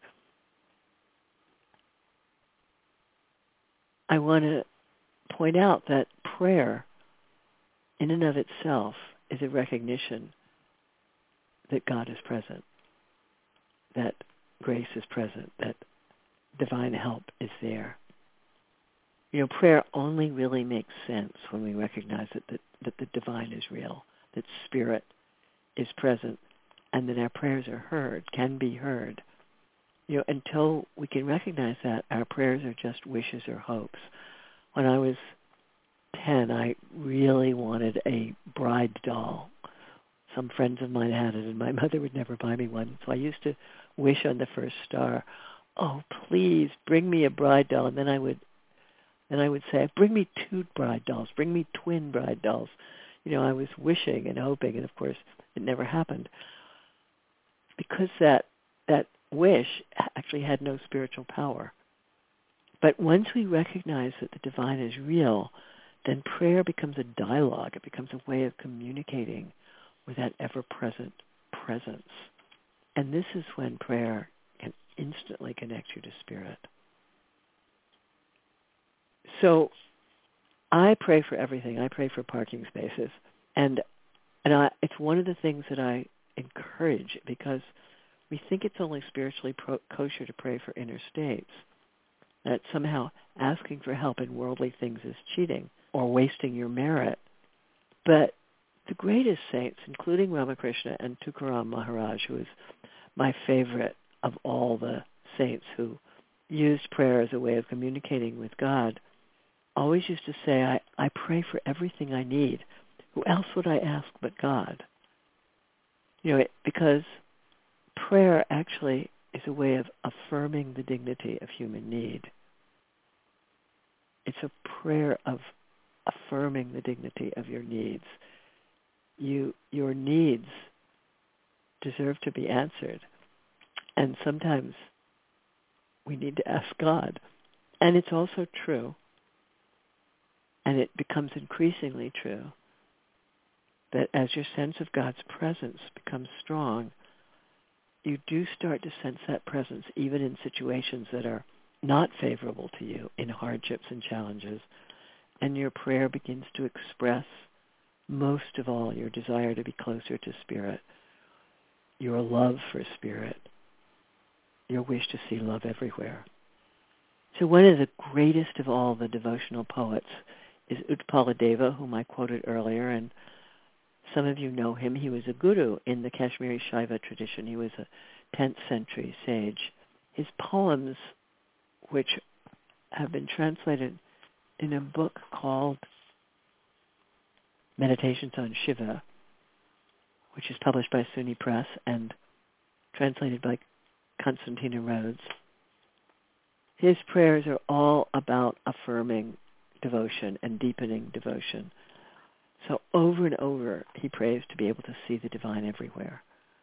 I want to point out that prayer in and of itself is a recognition that God is present, that grace is present, that divine help is there. You know, prayer only really makes sense when we recognize that the, that the divine is real, that spirit is present, and that our prayers are heard, can be heard. You know, until we can recognize that, our prayers are just wishes or hopes. When I was ten, I really wanted a bride doll. Some friends of mine had it, and my mother would never buy me one. So I used to wish on the first star, oh, please bring me a bride doll. And then I would And I would say, bring me two bride dolls, bring me twin bride dolls. You know, I was wishing and hoping, and of course it never happened. Because that that wish actually had no spiritual power. But once we recognize that the divine is real, then prayer becomes a dialogue. It becomes a way of communicating with that ever-present presence. And this is when prayer can instantly connect you to spirit. So I pray for everything. I pray for parking spaces. And and I, it's one of the things that I encourage, because we think it's only spiritually pro- kosher to pray for inner states, that somehow asking for help in worldly things is cheating or wasting your merit. But the greatest saints, including Ramakrishna and Tukaram Maharaj, who is my favorite of all the saints who used prayer as a way of communicating with God, always used to say, I, I pray for everything I need. Who else would I ask but God? You know, it, because prayer actually is a way of affirming the dignity of human need. It's a prayer of affirming the dignity of your needs. You, your needs deserve to be answered. And sometimes we need to ask God. And it's also true, and it becomes increasingly true, that as your sense of God's presence becomes strong, you do start to sense that presence even in situations that are not favorable to you, in hardships and challenges. And your prayer begins to express, most of all, your desire to be closer to Spirit, your love for Spirit, your wish to see love everywhere. So one of the greatest of all the devotional poets is Utpaladeva, whom I quoted earlier, and some of you know him. He was a guru in the Kashmiri Shaiva tradition. He was a tenth century sage. His poems, which have been translated in a book called Meditations on Shiva, which is published by SUNY Press and translated by Constantina Rhodes. His prayers are all about affirming devotion and deepening devotion. So over and over, he prays to be able to see the divine everywhere.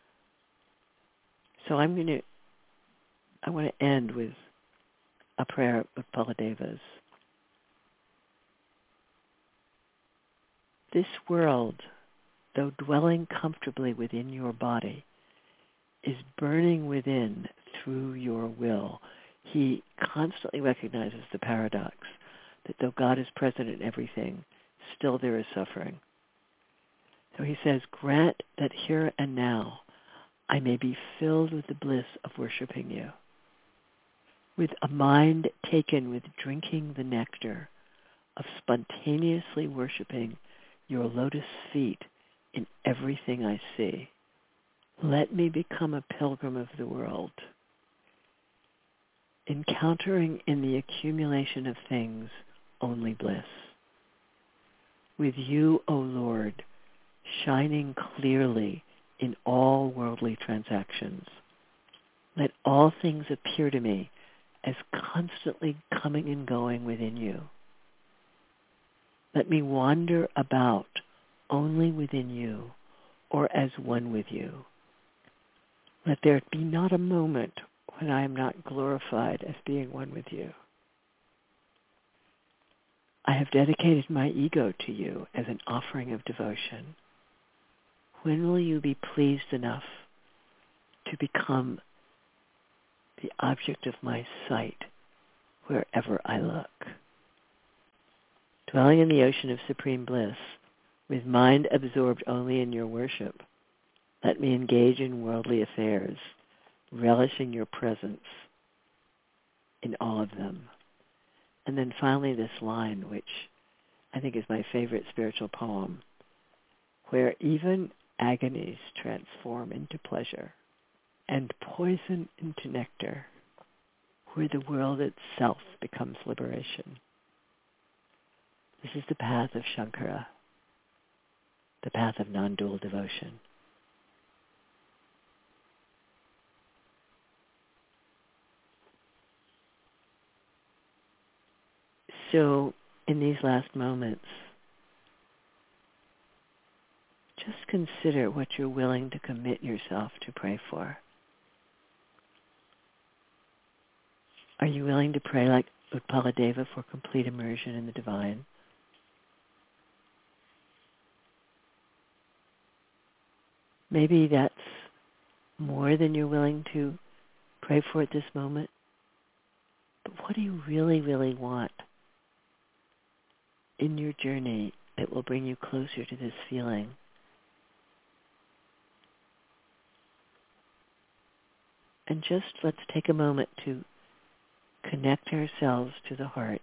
So I'm going to, I want to end with a prayer of Baladeva's. This world, though dwelling comfortably within your body, is burning within through your will. He constantly recognizes the paradox that though God is present in everything, still there is suffering. So he says, grant that here and now I may be filled with the bliss of worshiping you, with a mind taken with drinking the nectar of spontaneously worshiping your lotus feet in everything I see. Let me become a pilgrim of the world, encountering in the accumulation of things only bliss. With you, O Lord, shining clearly in all worldly transactions, let all things appear to me as constantly coming and going within you. Let me wander about only within you, or as one with you. Let there be not a moment when I am not glorified as being one with you. I have dedicated my ego to you as an offering of devotion. When will you be pleased enough to become the object of my sight wherever I look? Dwelling in the ocean of supreme bliss, with mind absorbed only in your worship, let me engage in worldly affairs, relishing your presence in all of them. And then finally this line, which I think is my favorite spiritual poem, where even agonies transform into pleasure and poison into nectar, where the world itself becomes liberation. This is the path of Shankara, the path of non-dual devotion. So in these last moments, just consider what you're willing to commit yourself to pray for. Are you willing to pray like Utpaladeva for complete immersion in the divine? Maybe that's more than you're willing to pray for at this moment. But what do you really, really want in your journey that will bring you closer to this feeling? And just let's take a moment to connect ourselves to the heart,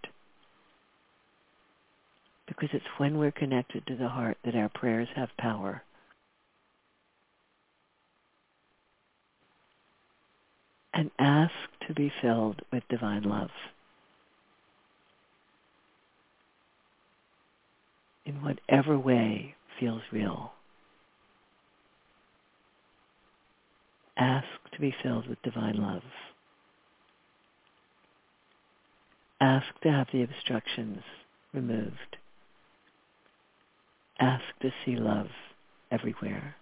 because it's when we're connected to the heart that our prayers have power. And ask to be filled with divine love in whatever way feels real. Ask to be filled with divine love. Ask to have the obstructions removed. Ask to see love everywhere.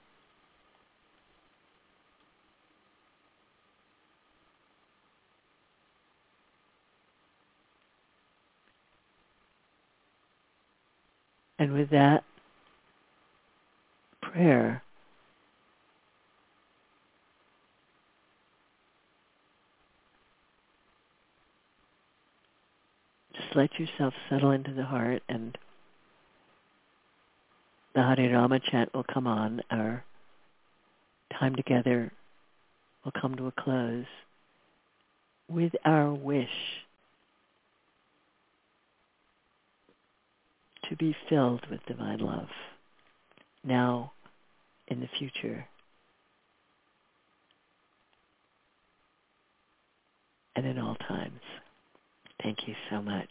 And with that prayer, just let yourself settle into the heart, and the Hare Rama chant will come on. Our time together will come to a close with our wish to be filled with divine love, now, in the future, and in all times. Thank you so much.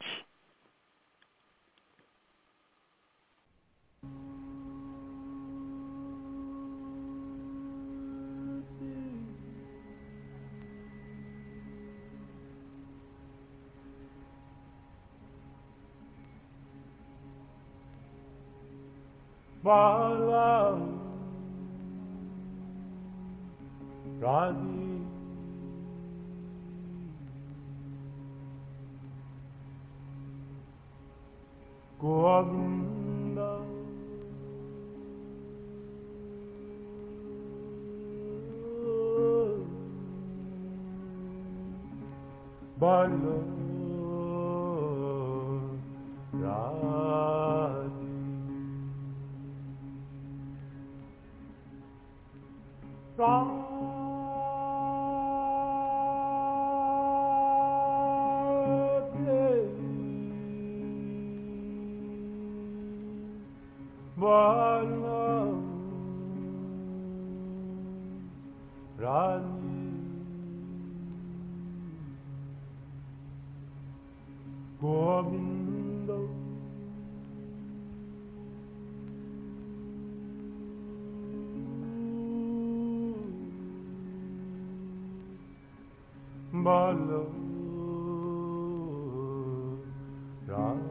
Bala Radhi Govinda Bala Radhi Radhi Bala Radhi Govinda Bala Radhi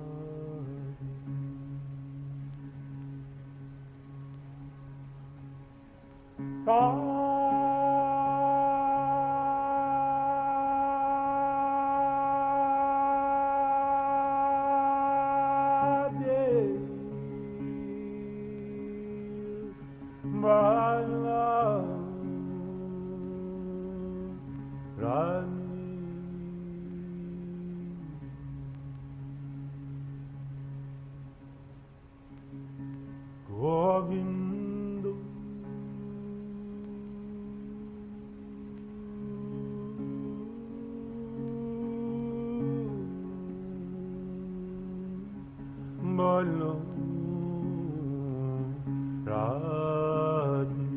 Govinda Bala Radhi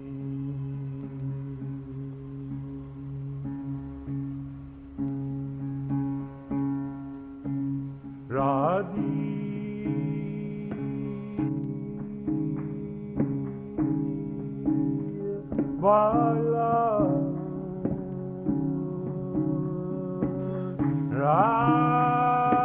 Radhi Bala Radhi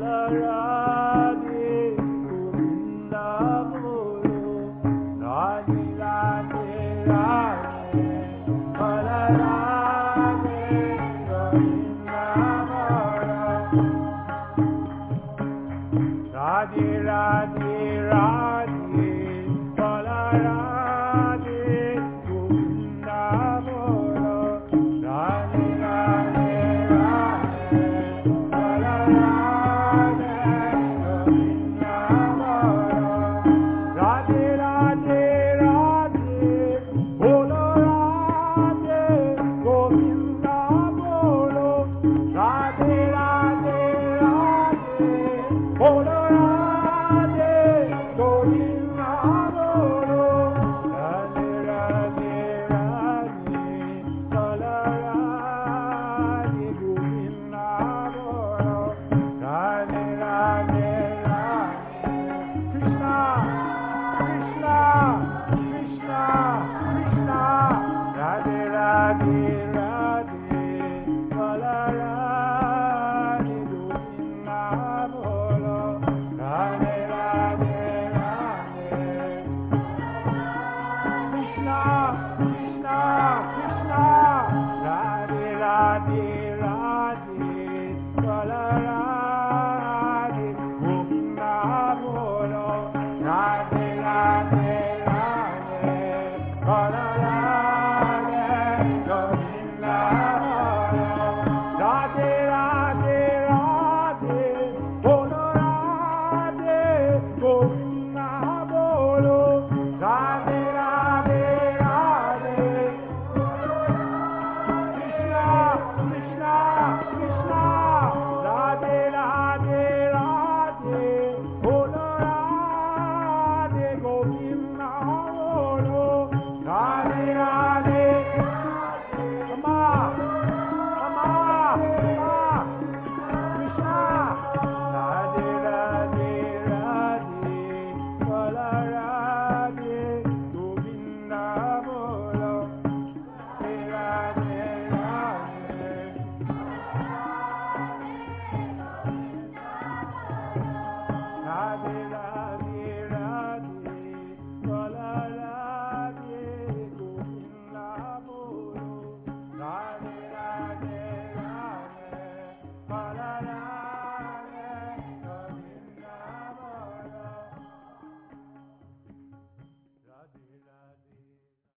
Radhe Radhe